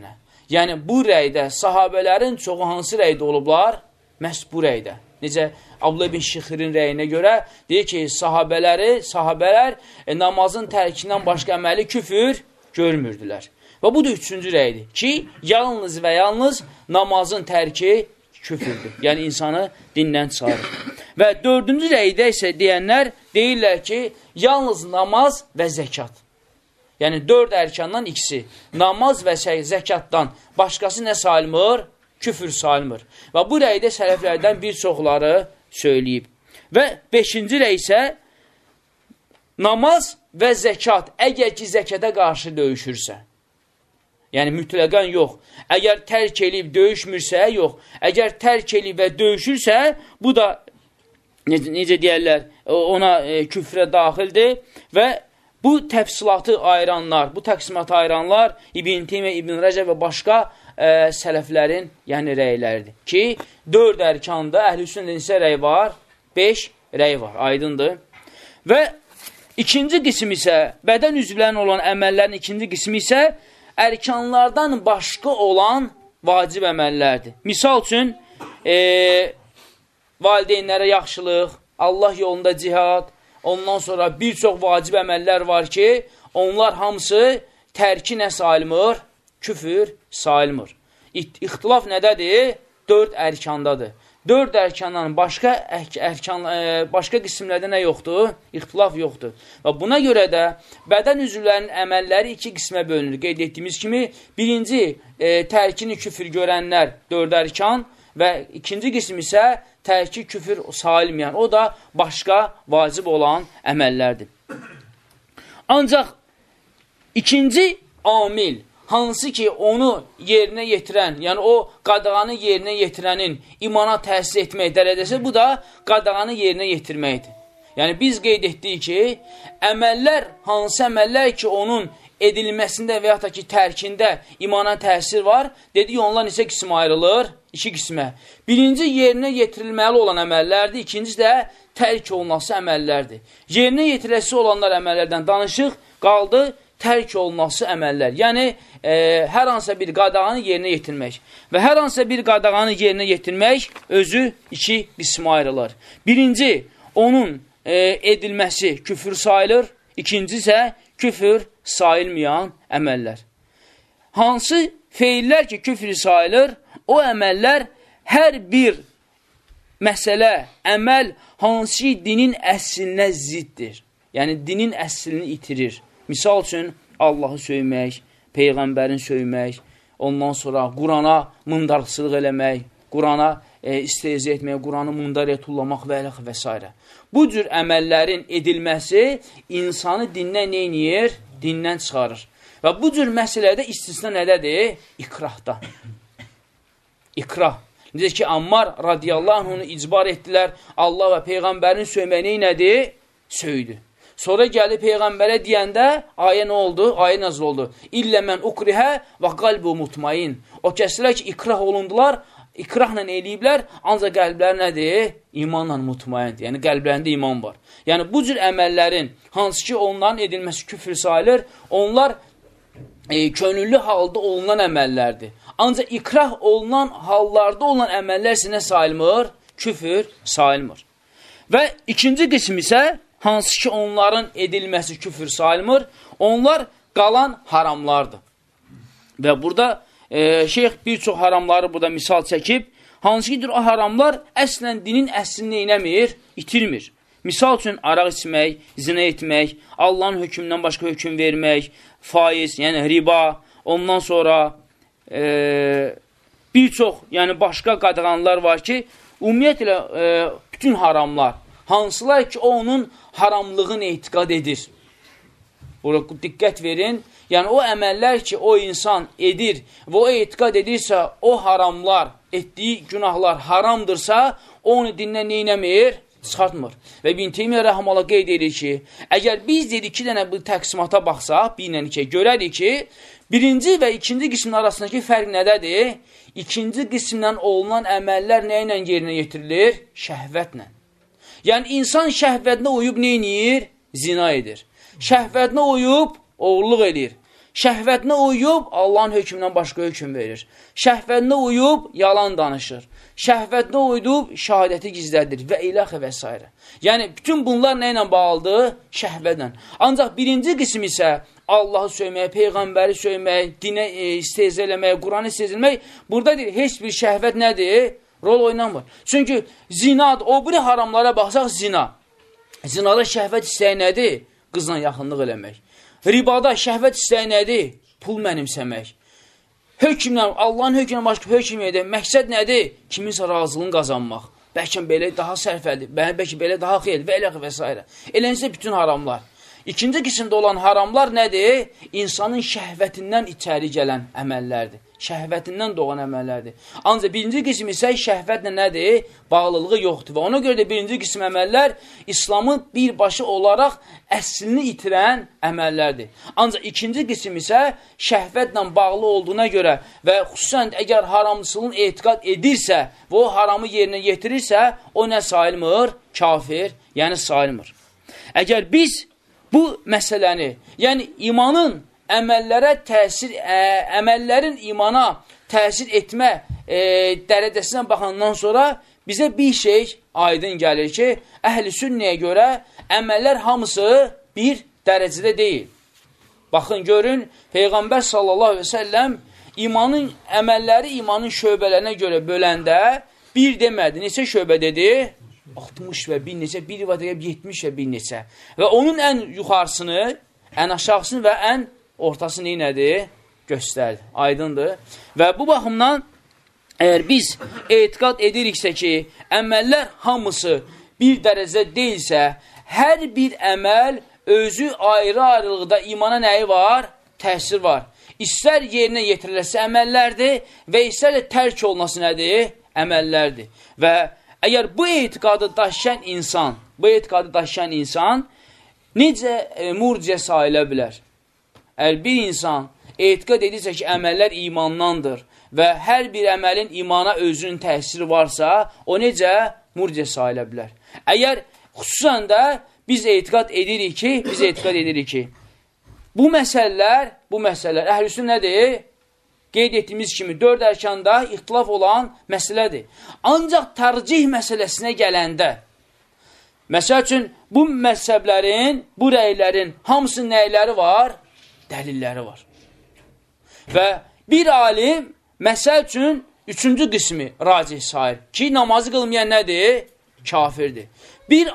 Yəni, bu rəydə sahabələrin çoxu hansı rəydə olublar? Məhz bu rəydə. Necə Abdullah ibn Şixirin rəyinə görə deyir ki, sahabələr namazın tərkindən başqa əməli küfür görmürdülər. Və bu da üçüncü rəydir ki, yalnız və yalnız namazın tərki küfürdür. Yəni, insanı dindən çıxarır. Və dördüncü rəydə isə deyənlər deyirlər ki, yalnız namaz və zəkat. Yəni, 4 ərkandan ikisi. Namaz və zəkatdan başqası nə sayılmır? Küfür sayılmır. Və bu rəydə sələflərdən bir çoxları söyləyib. Və 5-ci rəy isə namaz və zəkat əgər ki, zəkata qarşı döyüşürsə. Yəni, mütləqən yox. Əgər tərk eləyib döyüşmürsə, yox. Əgər tərk eləyib və döyüşürsə, bu da, necə deyərlər, ona küfrə daxildir və bu təfsilatı ayıranlar, bu təqsimatı ayıranlar İbn Teymiyyə, İbn Rəcəb və başqa sələflərin yəni rəyləridir. Ki, 4 ərkanda əhl-i-sünnədə neçə rəy var? 5 rəy var, aydındır. Və ikinci qism isə, bədən üzvlərinin olan əməllərin ikinci qismi isə ərkanlardan başqa olan vacib əməllərdir. Misal üçün, valideynlərə yaxşılıq, Allah yolunda cihad, ondan sonra bir çox vacib əməllər var ki, onlar hamısı tərki nə sayılmır? Küfür sayılmır. İxtilaf nədədir? 4 ərkandadır. 4 ərkandan başqa qismlərdə nə yoxdur? İxtilaf yoxdur. Və buna görə də bədən üzvlərinin əməlləri 2 qismə bölünür. Qeyd etdiyimiz kimi, birinci tərkini küfür görənlər 4 ərkan və ikinci qism isə tərki küfür sayılmayan, o da başqa vacib olan əməllərdir. Ancaq ikinci amil, hansı ki onu yerinə yetirən, yəni o qadağanı yerinə yetirənin imana təsir etmək dərəcəsi, bu da qadağanı yerinə yetirməkdir. Yəni biz qeyd etdik ki, əməllər, hansı əməllər ki onun edilməsində və yaxud da ki tərkində imana təsir var, dedik onlar neçə qismə ayrılır? 2 qismə. Birinci yerinə yetirilməli olan əməllərdir, ikincisi də tərk olunması əməllərdir. Yerinə yetirilməsi olanlar əməllərdən danışıq, qaldı tərk olunması əməllər. Yəni, hər hansısa bir qadağanı yerinə yetirmək. Və hər hansısa bir qadağanı yerinə yetirmək özü 2 qismə ayrılır. Birinci, onun edilməsi küfür sayılır. İkinci isə küfür sayılmayan əməllər. Hansı feillər ki küfür sayılır, o əməllər hər bir məsələ, əməl hansı dinin əslinə ziddir. Yəni, dinin əslini itirir. Misal üçün, Allahı söymək, Peyğəmbərin söymək, ondan sonra Qurana mundarçılıq eləmək, Qurana istehza etmək, Quranı mundarıya tullamaq və s. Bu cür əməllərin edilməsi insanı dindən neyniyir? Dindən çıxarır. Və bu cür məsələdə istisna nədədir? İkrahda. İkrah. Necə ki, Ammar radiyallahu anh onu icbar etdilər, Allah və Peyğəmbərin söyməyini nədir? Söydü. Sonra gəldi Peyğəmbərə deyəndə, ayə nə oldu? Ayə nazil oldu. İllə mən ukrihə və qalbu mutmain. O kəslər ki, ikrah olundular, ikrahla eləyiblər, ancaq qəlblər nədir? İmanla mutmaindir. Yəni, qəlblərində iman var. Yəni, bu cür əməllərin, hansı ki, onların edilməsi küfür sayılır, onlar könüllü halda olunan əməllərdir. Ancaq ikrah olunan hallarda olan əməllər sinə sayılmır, küfür sayılmır. Və ikinci qism isə, hansı ki, onların edilməsi küfür sayılmır, onlar qalan haramlardır. Və burada şeyx bir çox haramları burada misal çəkib, hansı ki, o haramlar əslən dinin əslini neynəmir, itirmir. Misal üçün, araq içmək, zinə etmək, Allahın hökmündən başqa hökm vermək, faiz, yəni riba, ondan sonra bir çox, yəni başqa qadağanlar var ki, ümumiyyətlə bütün haramlar, hansılar ki, o onun haramlığını etiqad edir. Burada diqqət verin, yəni o əməllər ki, o insan edir və o etiqad edirsə, o haramlar, etdiyi günahlar haramdırsa, o onu dindən neynəmir? Çıxartmır. Və İbn Teymiyyə rəhməhullah qeyd edir ki, əgər biz dedik 2 dənə bu təqsimata baxsaq, 1 ilə 2, görərik ki, birinci və ikinci qismin arasındakı fərq nədədir? İkinci qismdən olunan əməllər nə ilə yerinə yetirilir? Şəhvətlə. Yəni, insan şəhvətinə uyub neyniyir? Zina edir. Şəhvətinə uyub oğurluq edir. Şəhvətinə uyub, Allahın hökmündən başqa hökm verir. Şəhvətinə uyub, yalan danışır. Şəhvətinə uyub, şəhadəti gizlədir və ilaxı və s. Yəni, bütün bunlar nə ilə bağlıdır? Şəhvətlə. Ancaq birinci qism isə Allahı söymək, Peyğəmbəri söymək, dinə istehza eləmək, Quranı istehza eləmək. Burada deyir, heç bir şəhvət nədir? Rol oynamır. Çünki zina, o biri haramlara baxsaq zina. Zinada şəhvət istəyi nədir? Qızla yaxınlıq eləmək. Ribada şəhvət istəyi nədir? Pul mənimsəmək. Hökmlə, Allahın hökmlə başqa hökm edir. Məqsəd nədir? Kiminsə razılığını qazanmaq. Bəlkə belə daha sərfədir, bəlkə belə daha xeyir və eləq və s. Eləncə bütün haramlar. İkinci qismdə olan haramlar nədir? İnsanın şəhvətindən içəri gələn əməllərdir. Şəhvətindən doğan əməllərdir. Ancaq birinci qism isə şəhvətlə nədir? Bağlılığı yoxdur. Və ona görə də birinci qism əməllər İslamın birbaşa olaraq əslini itirən əməllərdir. Ancaq ikinci qism isə şəhvətlə bağlı olduğuna görə və xüsusən əgər haramçılığın etiqad edirsə və o haramı yerinə yetirirsə, o nə sayılmır? Kafir, yəni sayılmır. Əgər biz bu məsələni, yəni imanın əməllərə təsir, əməllərin imana təsir etmə dərəcəsinə baxandan sonra bizə bir şey aydın gəlir ki, əhl-i sünnəyə görə əməllər hamısı bir dərəcədə deyil. Baxın, görün, Peyğəmbər sallallahu aleyhi ve selləm imanın əməlləri imanın şöbələrinə görə böləndə bir demədi. Neçə şöbə dedi? 60 və bir neçə, bir rivayətə 70 və bir neçə. Və onun ən yuxarısını, ən aşağısını və ən ortasını nədir? Göstərdi. Aydındır. Və bu baxımdan əgər biz etiqad ediriksə ki, əməllər hamısı bir dərəcə deyilsə, hər bir əməl özü ayrı-ayrılıqda imana nəyi var? Təsir var. İstər yerinə yetiriləsə əməllərdir və istər də tərk olunası nədir? Əməllərdir. Və əgər bu etiqadı daşıyan insan, necə murciə sayıla bilər? Əgər bir insan etiqad edirsə ki, əməllər imandandır və hər bir əməlin imana özünün təsiri varsa, o necə murciə sayıla bilər? Əgər xüsusən də biz etiqad edirik ki, bu məsələlər əhl-i nədir? Qeyd etdiyimiz kimi 4 ərkanda ixtilaf olan məsələdir. Ancaq tərcih məsələsinə gələndə, məsəl üçün, bu məzhəblərin, bu rəylərin hamısının nəyləri var? Dəlilləri var. Və bir alim, məsəl üçün, 3-cü qismi racih sayır ki, namazı qılmayan nədir? Kafirdir. Bir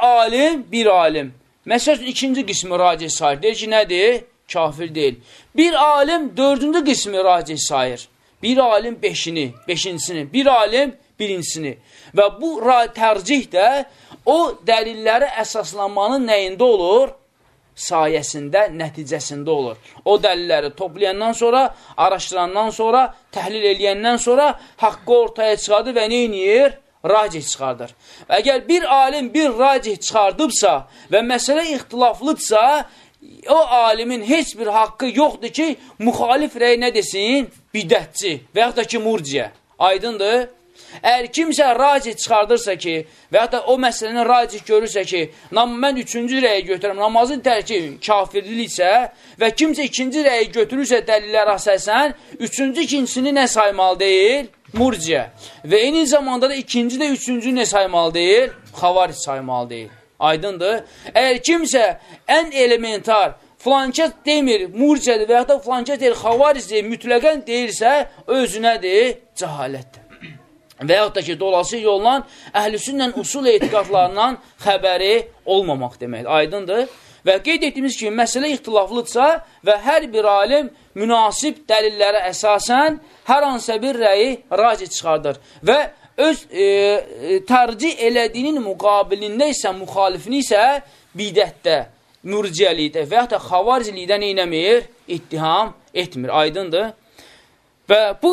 alim, məsəl üçün, 2-ci qismi racih sayır. Deyir ki, nədir? Kafir deyil. Bir alim 4-cü qismi racih sayır. Bir alim 5-incisini, bir alim 1-incisini. Və bu tərcih də o dəlilləri əsaslanmanın nəyində olur? Sayəsində, nəticəsində olur. O dəlilləri toplayandan sonra, araşdırandan sonra, təhlil eləyəndən sonra haqqı ortaya çıxardır və neyniyir? Racih çıxardır. Əgər bir alim bir racih çıxardıbsa və məsələ ixtilaflıdsa, o alimin heç bir haqqı yoxdur ki, müxalif rəy nə desin? Bidətçi və yaxud da ki, murciə. Aydındır? Əgər kimsə racih çıxardırsa ki, və yaxud da o məsələni racih görürsə ki, mən 3-cü rəyi götürəm, namazın tərki kafirliksə və kimsə 2-ci rəyi götürürsə dəlillər əsasən, 3-cü ikincisini nə saymalı deyil? Murciə. Və eyni zamanda da 2-ci də 3-cü nə saymalı deyil? Xavaric saymalı deyil. Aydındır. Əgər kimsə ən elementar flankət demir, murciədir və yaxud da flankət deyir, xavaricdir, mütləqən deyirsə, özünədir, cəhalətdir. Və yaxud da ki, dolayısıyla yolla əhl-i sünnənin usul etiqadlarından xəbəri olmamaq deməkdir. Aydındır. Və qeyd etdiyimiz kimi, məsələ ixtilaflıdsa və hər bir alim münasib dəlillərə əsasən hər hansısa bir rəyi racih çıxardır. Və öz tərcih elədiyinin müqabilində isə, müxalifini isə bidətdə, mürciəlikdə və yaxud da xavaricilikdə neynəmir? İttiham etmir. Aydındır. Və bu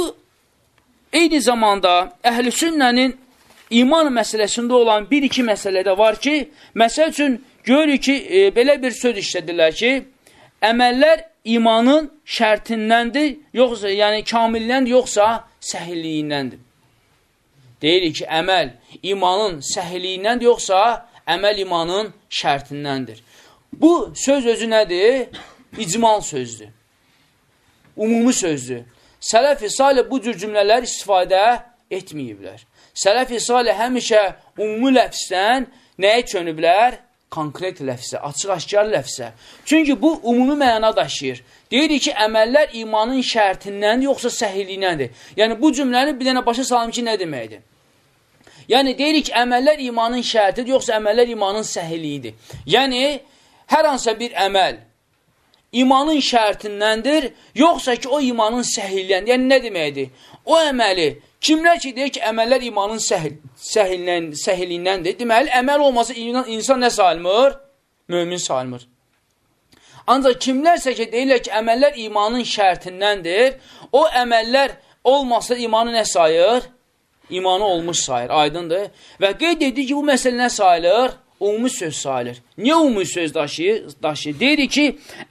eyni zamanda əhl-i sünnənin iman məsələsində olan bir-iki məsələdə var ki, məsəl üçün görürük ki, belə bir söz işlədirlər ki, əməllər imanın şərtindəndir, yoxsa, yəni kamilləndir, yoxsa səhilliyindəndir. Deyirik ki, əməl imanın səhilliyindəndir, yoxsa əməl imanın şərtindəndir. Bu söz özü nədir? İcmal sözdür. ümumi sözdür. Sələf-i salih bu cür cümlələr istifadə etməyiblər. Sələf-i salih həmişə ümumi ləfsdən nəyə çönüblər? Konkret ləfsə, açıq-aşkar ləfsə. Çünki bu ümumi məna daşıyır. Deyirik ki, əməllər imanın şərtindən yoxsa səhiyliyinəndir. Yəni, bu cümləni bir dənə başa salım ki, nə deməkdir? Yəni, deyirik ki, əməllər imanın şərtidir, yoxsa əməllər imanın səhiliyidir. Yəni, hər hansısa bir əməl imanın şərtindəndir, yoxsa ki, o imanın səhiliyindən. Yəni, nə deməkdir? O əməli, kimlər ki, deyir ki, əməllər imanın səhiliyindəndir, deməli, əməl olmasa insan nə sayılmır? Mömin sayılmır. Ancaq kimlərsə ki, deyirlər ki, əməllər imanın şərtindəndir, o əməllər olmasa imanı nə sayır? İmanı olmuş sayır, aydındır. Və qeyd edir ki, bu məsələ nə sayılır? Ümumi söz sayılır. Niyə ümumi söz daşıyır? Deyirik ki,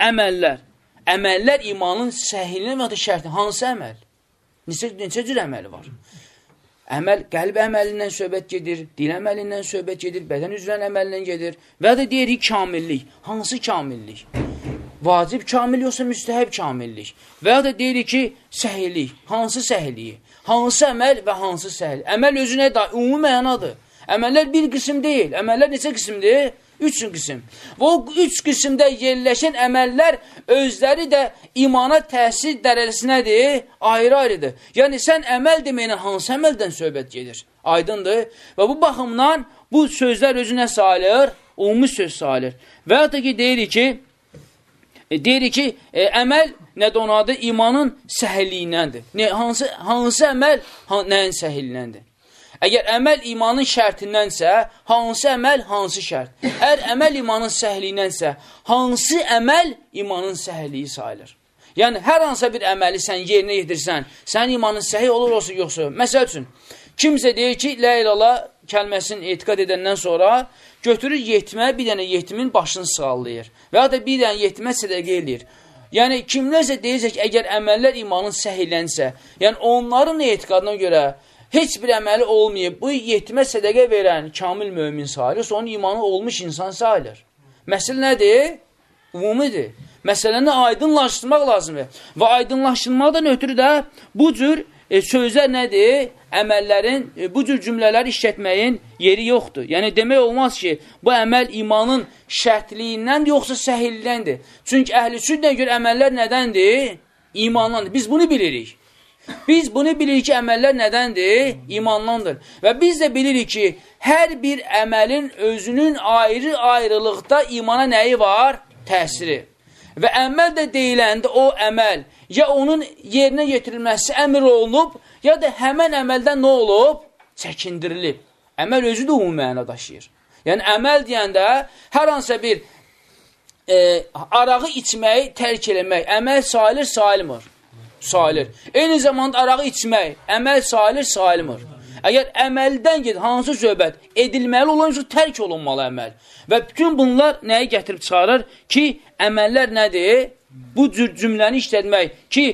əməllər imanın səhilindən və ya şərtindən. Hansı əməl? Neçə cür əməli var? Əməl, qəlb əməlindən söhbət gedir, dil əməlindən söhbət gedir, bədən üzrən əməlindən gedir və ya deyirik kamillik. Hansı kamillik? Vacib kamillik yoxsa müstəhəb kamillik? Və ya da deyirik ki, səhillik. Hansı səhilliyi? Hansı əməl və hansı səhil? Əməl özünə da ümumi mənadır. Əməllər bir qism deyil. Əməllər neçə qismdir? 3 qism. Və o 3 qismdə yerləşən əməllər özləri də imana təsir dərəcəsinədir, ayrı-ayrıdır. Yəni, sən əməl deməyinə hansı əməldən söhbət gedir? Aydındır. Və bu baxımdan bu sözlər özünə sayılır, ümumi söz sayılır. Və ya da ki, deyirik ki, əməl nədir onun adı? İmanın səhilliyinəndir. Hansı əməl nəyin səhilliyinəndir? Əgər əməl imanın şərtindənsə, hansı əməl, hansı şərt? Əgər əməl imanın səhliyindənsə, hansı əməl imanın səhliyi sayılır? Yəni, hər hansısa bir əməli sən yerinə yetirsən, sənin imanın səhi olur olsa yoxsa. Məsəl üçün, kimsə deyir ki, la ilallah kəlməsini etiqad edəndən sonra götürür yetmə, bir dənə yetimin başını sığallayır və ya da bir dənə yetimə sədəqə eləyir. Yəni, kimlərsə deyirsə ki, əgər əməllər imanın səhiylənsə, yəni onların etiqadına görə heç bir əməli olmayıb, bu yetimə sədəqə verən kamil mömin sayılır, onun imanı olmuş insan sayılır. Məsələ nədir? Umumidir. Məsələni aydınlaşdırmaq lazımdır. Və aydınlaşdırmaqdan ötürü də bu cür sözlər nədir? Əməllərin, bu cür cümlələri işlətməyin yeri yoxdur. Yəni, demək olmaz ki, bu əməl imanın şərtliyindəndir, yoxsa səhilliyindəndir. Çünki əhl-i sünnəyə görə əməllər nədəndir? İmandandır. Biz bunu bilirik. Biz bunu bilirik ki, əməllər nədəndir? İmandandır. Və biz də bilirik ki, hər bir əməlin özünün ayrı-ayrılıqda imana nəyi var? Təsiri. Və əməl də deyiləndə o əməl ya onun yerinə yetirilməsi əmr olunub, ya da həmən əməldən nə olub? Çəkindirilib. Əməl özü də ümumi məna daşıyır. Yəni, əməl deyəndə hər hansısa bir arağı içməyi tərk eləmək, əməl sayılır, sayılmır. Sayılır. Eyni zamanda arağı içmək, əməl sayılır, sayılmır. Əgər əməldən gedir, hansı söhbət edilməli olan yoxsa tərk olunmalı əməl. Və bütün bunlar nəyə gətirib çıxarır? Ki, əməllər nədir? Bu cür cümləni işlətmək ki,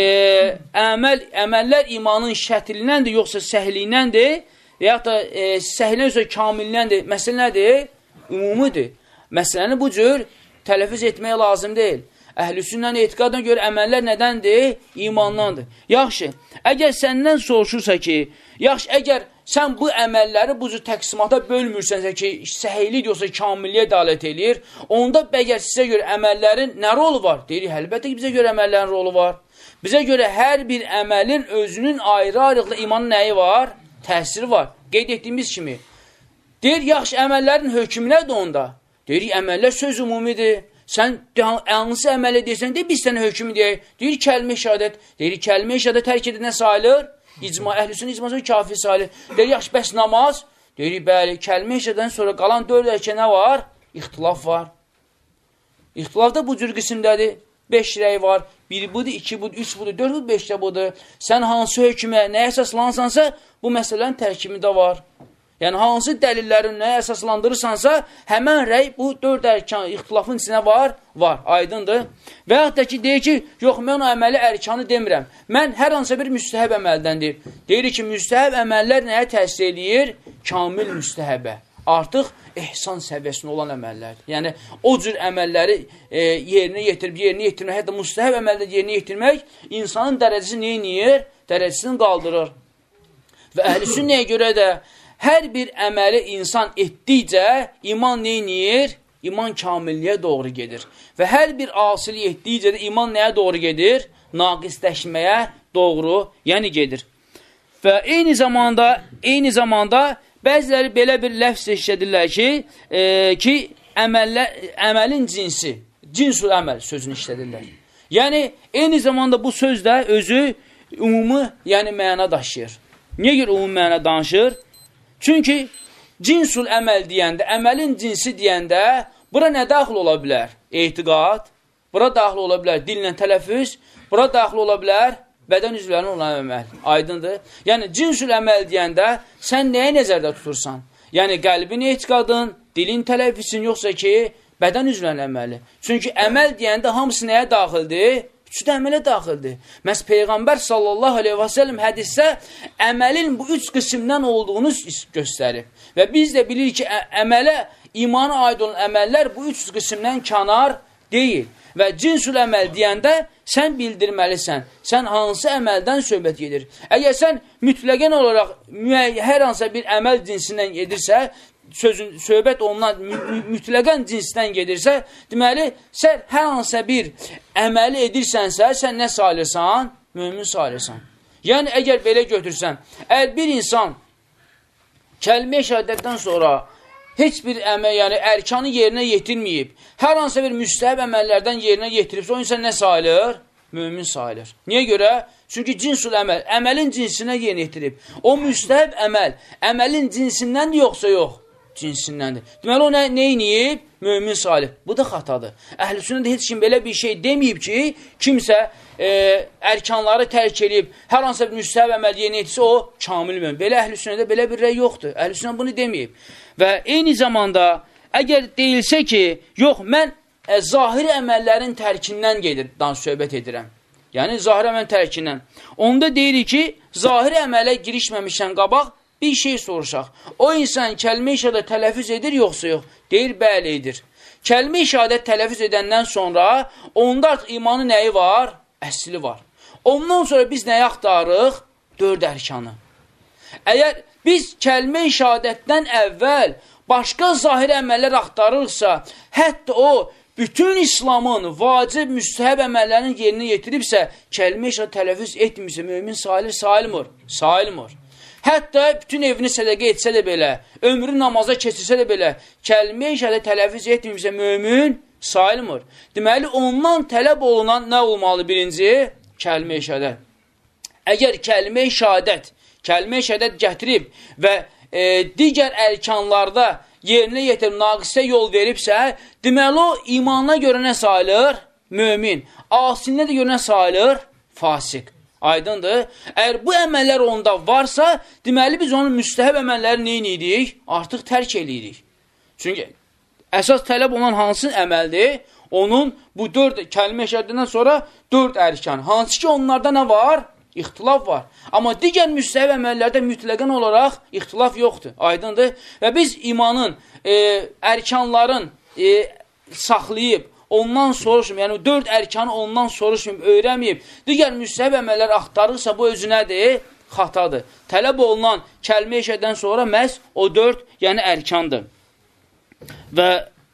əməllər imanın şətilindəndir, yoxsa səhliyindəndir, və yaxud da səhliyində yoxsa kamilindəndir. Məsələ nədir? Umumidir. Məsələni bu cür tələffüz etmək lazım deyil. Əhl-i sünnənin etiqadına görə əməllər nədəndir? İmandandır. Yaxşı, əgər səndən soruşursa ki, yaxşı, əgər sən bu əməlləri bu cür təqsimata bölmürsənsə ki, səhiylik yoxsa kamilliyə dalət eləyir, onda əgər sizə görə əməllərin nə rolu var? Deyirik, əlbəttə ki, bizə görə əməllərin rolu var. Bizə görə hər bir əməlin özünün ayrı-ayrılıqla imanın nəyi var? Təsiri var. Qeyd etdiyimiz kimi. Deyir, yaxşı, əməllərin hökmü nədir onda? Deyirik, əməllər söz umumidir. Sən hansı əmələ deyirsən, deyir, biz sənə hökmü deyək. Deyir, kəlmə-i şəhadət. Deyir, kəlmə-i şəhadət tərk edə nə sayılır? İcma, əhlüsünün icması kafir sayılır. Deyir, yaxşı, bəs namaz? Deyir, bəli, kəlmə-i şəhadətdən sonra qalan 4 ərkə nə var? İxtilaf var. İxtilaf da bu cür qismdədir. 5 rəy var. 1 budur, 2 budur, 3 budur, 4 budur, 5 də budur. Sən hansı hökmə, nəyə əsaslansansa, bu məsələnin tərkibində var. Yəni, hansı dəlillərin nəyə əsaslandırırsansa, həmən rəy bu 4 ərkan ixtilafın içinə var, aydındır. Və yaxud da ki, deyir ki, yox, mən o əməli ərkanı demirəm. Mən hər hansı bir müstəhəb əməldən deyir. Deyir ki, müstəhəb əməllər nəyə təsir edir? Kamil müstəhəbə. artıq ehsan səviyyəsində olan əməllərdir. Yəni, o cür əməlləri yerinə yetirmək, hətta müstəhəb əməlləri yerinə yetirmək insanın dərəcəsini neyiniyir? Dərəcəsini qaldırır. Və əhl-i sünnəyə görə də hər bir əməli insan etdikcə iman neyiniyir? İman kamilliyə doğru gedir. Və hər bir asili etdikcə də iman nəyə doğru gedir? Naqisləşməyə doğru, yəni gedir. Və eyni zamanda bəziləri belə bir ləfz işlədirlər ki, əməlin cinsi, cinsul əməl sözünü işlədirlər. Yəni, eyni zamanda bu söz də özü ümumi, yəni məna daşıyır. Niyə görə ümumi məna danışır? Çünki cinsul əməl deyəndə, əməlin cinsi deyəndə, bura nə daxil ola bilər? Etiqad, bura daxil ola bilər dillə tələffüz, bura daxil ola bilər bədən üzvlərinin olan əməl. Aydındır. Yəni, cinsul əməl deyəndə sən nəyə nəzərdə tutursan? Yəni, qəlbin etiqadın, dilin tələffüzün, yoxsa ki, bədən üzvlərinin əməli. Çünki əməl deyəndə hamısı nəyə daxildir? Üçü də əmələ daxildir. Məhz Peyğəmbər sallallahu aleyhi və səlləm hədisdə əməlin bu üç qismdən olduğunu göstərib. Və biz də bilirik ki, imana aid olan əməllər bu üç qismdən kənar deyil. Və cinsul əməl deyəndə sən bildirməlisən, sən hansı əməldən söhbət gedir. Əgər sən mütləqən olaraq hər hansısa bir əməl cinsindən gedirsə, söhbət ondan mütləqən cinsindən gedirsə, deməli, sən hər hansısa bir əməli edirsənsə, sən nə sayılırsan? Mömin sayılırsan. Yəni, əgər belə götürsən, əgər bir insan kəlmə-i şəhadətdən sonra heç bir əməl, yəni ərkanı yerinə yetirməyib, hər hansısa bir müstəhəb əməllərdən yerinə yetiribsə, o insan nə sayılır? Mömin sayılır. Niyə görə? Çünki cinsul əməl, əməlin cinsinə yerinə yetirib. O müstəhəb əməl, əməlin cinsindən yoxsa yox? Cinsindəndir. Deməli, o neyiniyib? Mömin sayılır. Bu da xatadır. Əhl-i sünnədə heç kim belə bir şey deməyib ki, kimsə ərkanları tərk edib, hər hansısa bir müstəhəb əməl yerinə yetirsə, o kamil mömin. Belə əhl-i sünnədə belə bir rəy yoxdur. Əhl-i sünnə bunu deməyib. Və eyni zamanda, əgər deyilsə ki, yox, mən zahiri əməllərin tərkindən gedir, söhbət edirəm. Yəni, zahiri əməlin tərkindən. Onda deyirik ki, zahiri əmələ girişməmişdən qabaq bir şey soruşaq. O insan kəlmə-i şəhadət tələffüz edir, yoxsa yox? Deyir, bəli edir. Kəlmə-i şəhadət tələffüz edəndən sonra, onda artıq imanın nəyi var? Əsli var. Ondan sonra biz nəyi axtarıq? 4 ərkanı. Əgər biz kəlmə-i şəhadətdən əvvəl başqa zahiri əməllər axtarırsa, hətta o bütün İslamın vacib, müstəhəb əməllərinin yerinə yetiribsə, kəlmə-i şəhadət tələffüz etmirsə, mömin sayılmır. Sayılmır. Hətta bütün evini sədəqə etsə də belə, ömrü namaza keçirsə də belə, kəlmə-i şəhadət tələffüz etmirsə, mömin sayılmır. Deməli, ondan tələb olunan nə olmalı birinci? Kəlmə-i şəhadət. Əgər kəlmə-i şəhadət gətirib və digər ərkanlarda yerinə yetirib, naqisə yol veribsə, deməli o imana görə nə sayılır? Mömin. Asinə də görə nə sayılır? Fasik. Aydındır. Əgər bu əməllər onda varsa, deməli biz onun müstəhəb əməlləri neyin edirik? Artıq tərk edirik. Çünki əsas tələb olan hansı əməldir? Onun bu 4 kəlmə şəhadətdən sonra 4 ərkan. Hansı ki onlarda nə var? İxtilaf var. Amma digər müstəhəb əməllərdə mütləqən olaraq ixtilaf yoxdur. Aydındır. Və biz imanın, ərkanların saxlayıb, ondan soruşmayıb, yəni 4 ərkanı ondan soruşmayıb, öyrəməyib, digər müstəhəb əməllər axtarırsa, bu özü nədir? Xatadır. Tələb olunan kəlmə şəhadətdən sonra məhz o 4, yəni ərkandır. Və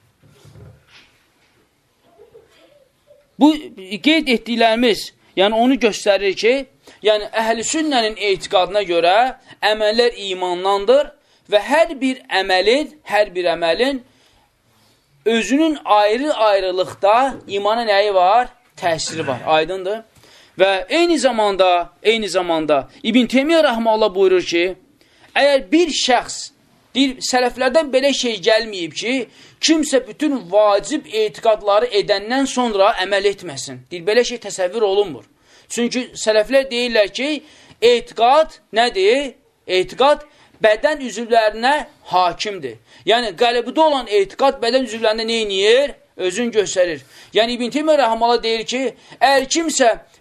bu qeyd etdiklərimiz, yəni onu göstərir ki, yəni əhl-i sünnənin etiqadına görə əməllər imandandır və hər bir əməlin özünün ayrı-ayrılıqda imana nəyi var? Təsiri var. Aydındır. Və eyni zamanda İbn Teymiyyə rəhməhullah buyurur ki, əgər bir şəxs, sələflərdən belə şey gəlməyib ki, kimsə bütün vacib etiqadları edəndən sonra əməl etməsin. Belə şey təsəvvür olunmur. Çünki sələflər deyirlər ki, etiqad nədir? Etiqad bədən üzvlərinə hakimdir. Yəni, qəlbdə olan etiqad bədən üzvlərində neyniyir? Özün göstərir. Yəni, İbn Teymiyyə rəhməhullah deyir ki, əgər kimsə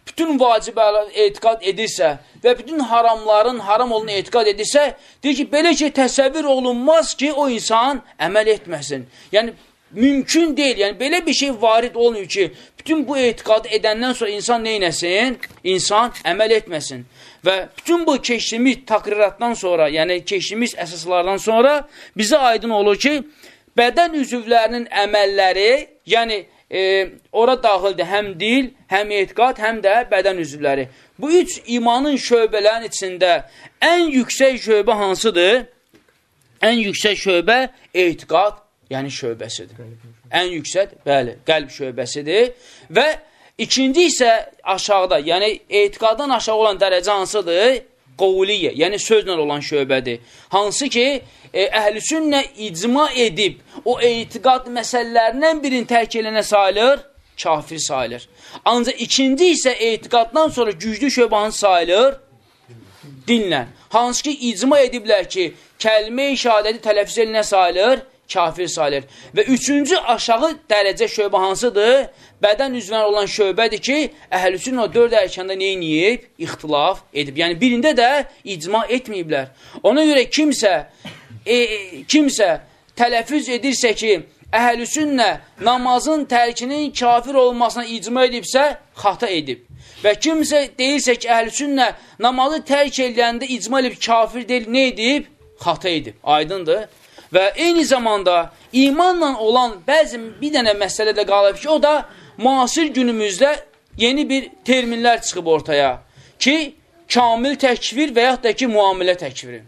bütün vaciblərə etiqad edirsə və bütün haramların haram olduğunu etiqad edirsə, deyir ki, belə şey təsəvvür olunmaz ki, o insan əməl etməsin. Yəni, mümkün deyil. Yəni, belə bir şey varid olmuyor ki, bütün bu etiqadı edəndən sonra insan neynəsin? İnsan əməl etməsin. Və bütün bu keçdiyimiz takriratdan sonra, yəni keçdiyimiz əsaslardan sonra bizə aydın olur ki, bədən üzvlərinin əməlləri, yəni ora daxildir həm dil, həm etiqad, həm də bədən üzvləri. Bu üç imanın şöbələrin içində ən yüksək şöbə hansıdır? Ən yüksək şöbə etiqad, yəni şöbəsidir. Ən yüksək, bəli, qəlb şöbəsidir. Və ikinci isə aşağıda, yəni etiqaddan aşağı olan dərəcə hansıdır? Qovliyyə, yəni sözlə olan şöbədir. Hansı ki, əhl-i-sünnə icma edib, o etiqad məsələlərindən birini tərk elənə sayılır, kafir sayılır. Ancaq ikinci isə etiqaddan sonra güclü şöbə hansı sayılır? Dinlə. Hansı ki, icma ediblər ki, kəlmə-i şəhadəti tələffüz elinə sayılır, kafir sayılır. Və üçüncü aşağı dərəcə şöbə hansıdır? Bədən üzvən olan şöbədir ki, əhl-i-sünnə o 4 ərkanda neyin yiyib? İxtilaf edib. Yəni, birində də icma etməyiblər. Ona görə kimsə tələffüz edirsə ki, əhl-i-sünnə namazın tərkinin kafir olmasına icma edibsə, xata edib. Və kimsə deyirsə ki, əhl-i-sünnə namazı tərk edəndə icma edib kafir deyil, nə edib? Xata edib. Aydındır. Və eyni zamanda imanla olan bir dənə məsələ də qalıb ki, o da müasir günümüzdə yeni bir terminlər çıxıb ortaya ki, kamil təkfir və yaxud da ki, muamilə təkfiri.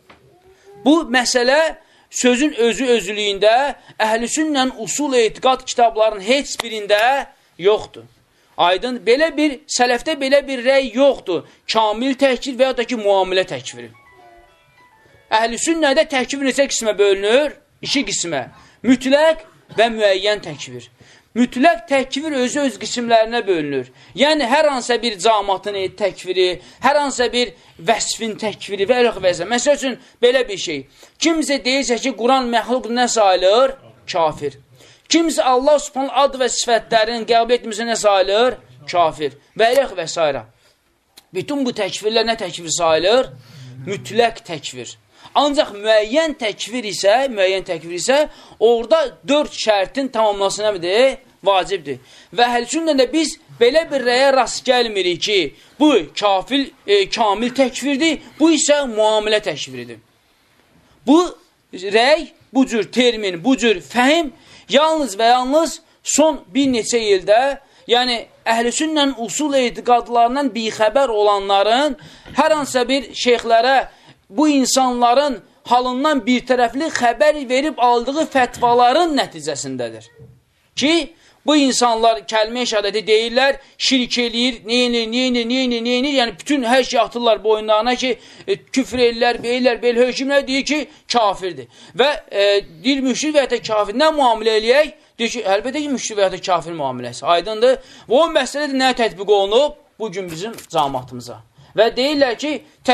Bu məsələ sözün özülüyündə əhl-i-sünnənin usul etiqad kitablarının heç birində yoxdur. Aydın, sələfdə belə bir rəy yoxdur. Kamil təkfir və yaxud da ki, muamilə təkfiri. Əhl-i-sünnədə təkfir neçə qismə bölünür? 2 qismə. Mütləq və müəyyən təkfir. Mütləq təkfir öz qismlərinə bölünür. Yəni, hər hansısa bir cəmaatın təkfiri, hər hansısa bir vəsfin təkfiri və eləq. Məsəl üçün, belə bir şey. Kimsə deyirsə ki, Quran məxluq nə sayılır? Kafir. Kimsə Allah subhanallah ad və sifətlərin qəbul etməsi nə sayılır? Kafir. Və eləq və s. Bütün bu təkfirlər nə təkfir sayılır? Mütləq təkfir. Ancaq müəyyən təkfir isə orada 4 şərtin tamamlaması nədir? Vacibdir. Və əhl-i-sünnədə biz belə bir rəyə rast gəlmirik ki, bu kamil təkfirdir, bu isə muamilə təkfiridir. Bu rəy, bu cür termin, bu cür fəhim yalnız və yalnız son bir neçə ildə, yəni əhl-i-sünnənin usul etiqadlarından bixəbər olanların hər hansısa bir şeyxlərə bu insanların halından bir tərəfli xəbər verib aldığı fətvaların nəticəsindədir. Ki, bu insanlar kəlmə-i şəhadəti deyirlər, şirk eləyir, neyinir, yəni bütün hər şey atırlar boyunlarına ki, küfr ellər, beylər, hökümlər deyir ki, kafirdir. Və deyir, müşrik və ya kafir nə muamilə eləyək? Deyir ki, əlbəttə ki, müşrik və ya kafir muamiləsi. Aydındır. Və o məsələdə nə tətbiq olunub? Bugün bizim cəmaatımıza. Və deyirlər ki,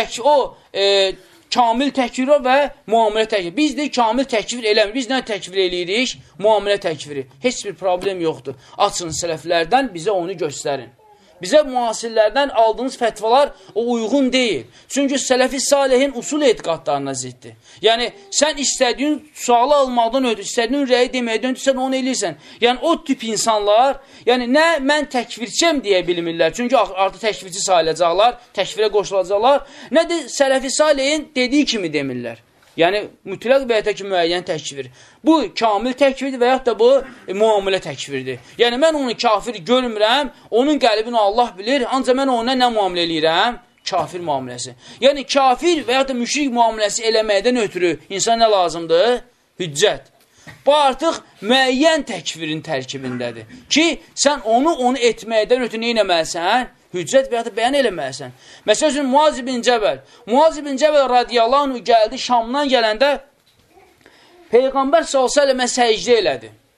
kamil təkfir və muamilə təkfir. Biz də kamil təkfir eləmir. Biz nə təkfir eləyirik? Muamilə təkfiri. Heç bir problem yoxdur. Açın sələflərdən bizə onu göstərin. Bizə müasirlərdən aldığınız fətvalar o uyğun deyil. Çünki sələfi salihin usul etiqadlarına ziddir. Yəni, sən istədiyin sualı almaqdan ötür, istədiyin rəyi deməkdən ötür, sən onu eləyirsən. Yəni, o tip insanlar, yəni, nə mən təkfirçiyəm deyə bilmirlər. Çünki artıq təkfirçi sayılacaqlar, təkfirə qoşulacaqlar. Nə də sələfi salihin dediyi kimi demirlər. Yəni, mütləq və ya ki, müəyyən təkfir. Bu, kamil təkfirdir və yaxud da bu, muamilə təkfirdir. Yəni, mən onu kafir görmürəm, onun qəlbini Allah bilir, ancaq mən ona nə muamilə eləyirəm? Kafir muamiləsi. Yəni, kafir və yaxud da müşrik muamiləsi eləməkdən ötürü insan nə lazımdır? Hüccət. Bu, artıq müəyyən təkfirin tərkibindədir. Ki, sən onu etməkdən ötürü nə eləməlisən? Hüccət və ya da bəyan eləməlisən. Məsəl üçün, Muaz ibn Cəbəl radiyallahu anh gəldi, Şamdan gələndə Peyğəmbər s.ə.və səcdə elədi.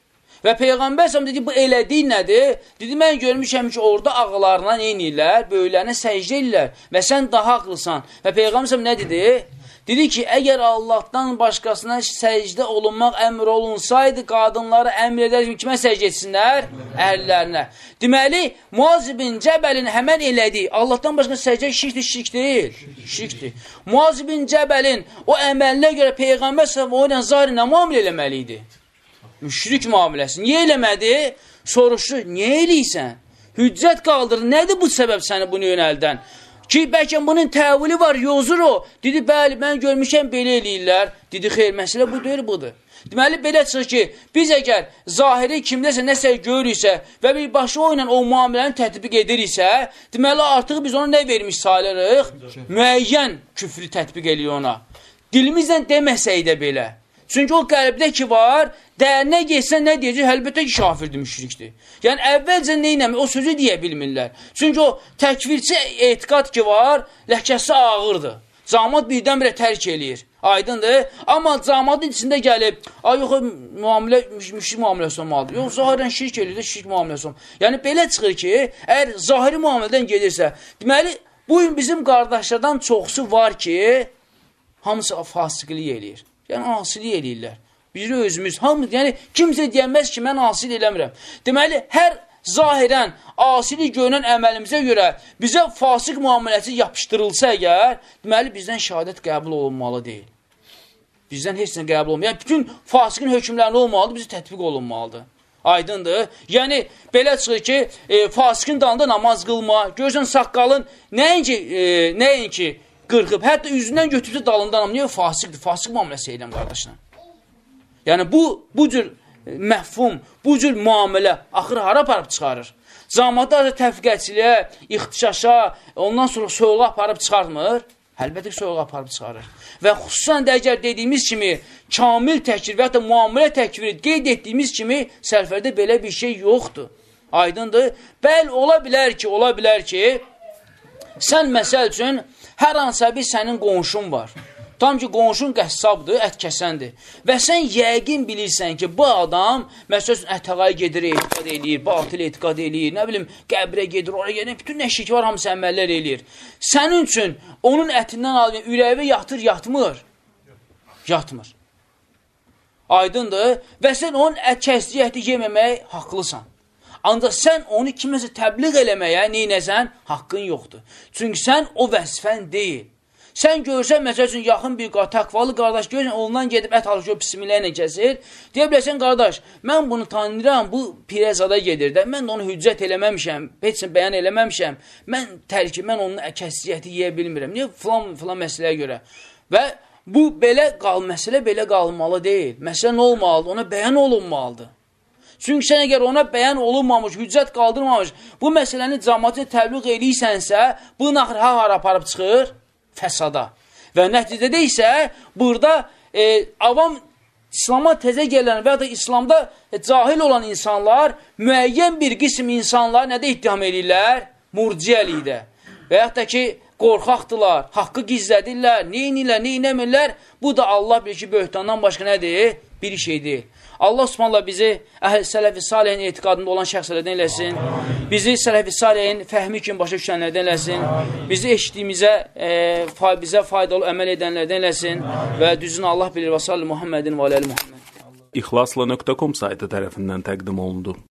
Və Peyğəmbər s.ə.v dedi, bu elədiyi nədir? Dedi, mən görmüşəm ki, orada ağlarına neynirlər, böyüklərinə səcdə edirlər və sən daha haqlısan. Və Peyğəmbər s.ə.v nə dedi? Dedi ki, əgər Allahdan başqasına səcdə olunmaq əmr olunsaydı, qadınları əmr edər ki, kimə səcdə etsinlər? Ərlərinə. Deməli, Muaz ibn Cəbəlin həmən elədiyi, Allahdan başqa səcdə şirkdir, şirk deyil. Şirkdir. Muaz ibn Cəbəlin o əməlinə görə Peyğəmbər s.ə.v o ilə zahir nə müamilə eləməli idi? Müşrik müamiləsi. Niyə eləmədi? Soruşdu, niyə eləyirsən? Hüccət qaldırır. Nədir bu səbəb səni bunu yönəldən? Ki, bəlkə bunun təvili var, yozur o. Dedi, bəli, mən görmüşəm, belə eləyirlər. Dedi, xeyr, məsələ bu deyil, budur. Deməli, belə çıxır ki, biz əgər zahiri kimdəsə nəsə görürsə və bir başı o ilə o müamiləni tətbiq ediriksə, deməli, artıq biz ona nə vermiş sayılırıq? Müəyyən küfrü tətbiq edir ona. Dilimizlə deməsək də belə. Çünki o qəlbdə ki var, dərinə geçsən nə deyəcək? Əlbəttə ki, kafirdir, müşrikdir. Yəni, əvvəlcə neynəmir? O sözü deyə bilmirlər. Çünki o təkvirçi etiqad ki var, ləhkəsi ağırdır. Cəmaət birdən-birə tərk eləyir. Aydındır. Amma cəmaətin içində gəlib, ay yox, müşrik müamiləsi olmalıdır. Yox, zahirən şirk eləyir də şirk müamiləsi olmalıdır. Yəni, belə çıxır ki, əgər zahiri müamilədən gedirsə, deməli, bu gün bizim qardaşlardan çoxsu var ki, hamısı fasiqlik eləyir. Yəni, asilik eləyirlər. Biz özümüz, hamı, yəni, kimsə deyəməz ki, mən asilik eləmirəm. Deməli, hər zahirən asilik görünən əməlimizə görə bizə fasıq müamiləsi yapışdırılsa əgər, deməli, bizdən şəhadət qəbul olunmalı deyil. Bizdən heç nə qəbul olunmalı. Yəni, bütün fasıqın hökmlərini olmalıdır, bizə tətbiq olunmalıdır. Aydındır. Yəni, belə çıxır ki, fasıqın dalında namaz qılma, görürsən saqqalın nəinki qırxıb, hətta üzündən götürübsə dalında namaz, niyə fasıqdır? Fasıq müamiləsi eyləm qardaşına. Yəni, bu cür məhfum, bu cür müamilə axır hara aparıb çıxarır? Cəmaatda təfriqəçiliyə, ixtişaşa, ondan sonra soyuğa aparıb çıxarmır. Əlbəttə ki, soyuğa aparıb çıxarır. Və xüsusən də əgər dediyimiz kimi kamil təkvir və hətta müamilə təkviri qeyd etdiyimiz kimi səlfərdə belə bir şey yoxdur. Aydındır. Bəli, ola bilər ki, sən məsəl üçün hər hansısa bir sənin qonşun var. Tam ki, qonşun qəssabdır, ət kəsəndir. Və sən yəqin bilirsən ki, bu adam, məsələn, ətəqaya gedir, etiqad eləyir, batil etiqad eləyir, nə bilim, qəbrə gedir, oraya gedir, bütün nəşik var, hamısı əməllər eləyir. Sənin üçün onun ətindən alıb, ürəyə yatır, yatmır. Aydındır. Və sən onun kəsdiyi əti yeməməyə haqlısan. Ancaq sən onu kiməsə təbliğ eləməyə neynəsən, haqqın yoxdur. Çünki sən o vəzifən deyil. Sən görsən, məsəl üçün, yaxın bir təqvalı qardaş görsən, ondan gedib ət alışıyor, bismillah ilə kəsir. Deyə bilərsən, qardaş, mən bunu tanıyıram, bu pirəzada gedir də, mən də onu hüccət eləməmişəm, heç bəyan eləməmişəm, mən onun kəsiyyəti yeyə bilmirəm. Niyə? Filan məsələyə görə. Və bu məsələ belə qalmalı deyil. Məsələ nə olmalıdır? Ona bəyan olunmalıdır. Çünki sən əgər ona bəyan olunmamış, hüccət qaldırmamış, bu məsələni cəmaatına təbliğ eləyirsənsə, bunun axır hara aparıb çıxır? Fəsada. Və nəticədə isə burada avam İslama təzə gələn və ya da İslamda cahil olan insanlar, müəyyən bir qism insanlar nədə ittiham edirlər? Murciəlikdə. Və yaxud da ki, qorxaqdılar, haqqı gizlədirlər, neynəmirlər? Bu da Allah bilir ki, böhtandan başqa nədir? Bir şey deyil. Allah subhanallah bizi sələf-i salihin etiqadında olan şəxslərdən eləsin. Bizi sələf-i salihin fəhmi kimi başa düşənlərdən eləsin. Bizi eşitdiyimizə, bizə faydalı əməl edənlərdən eləsin. Və düzünü Allah bilir. Və salli Muhammedin və aləli Muhammed. İxlasla.com saytı tərəfindən təqdim olundu.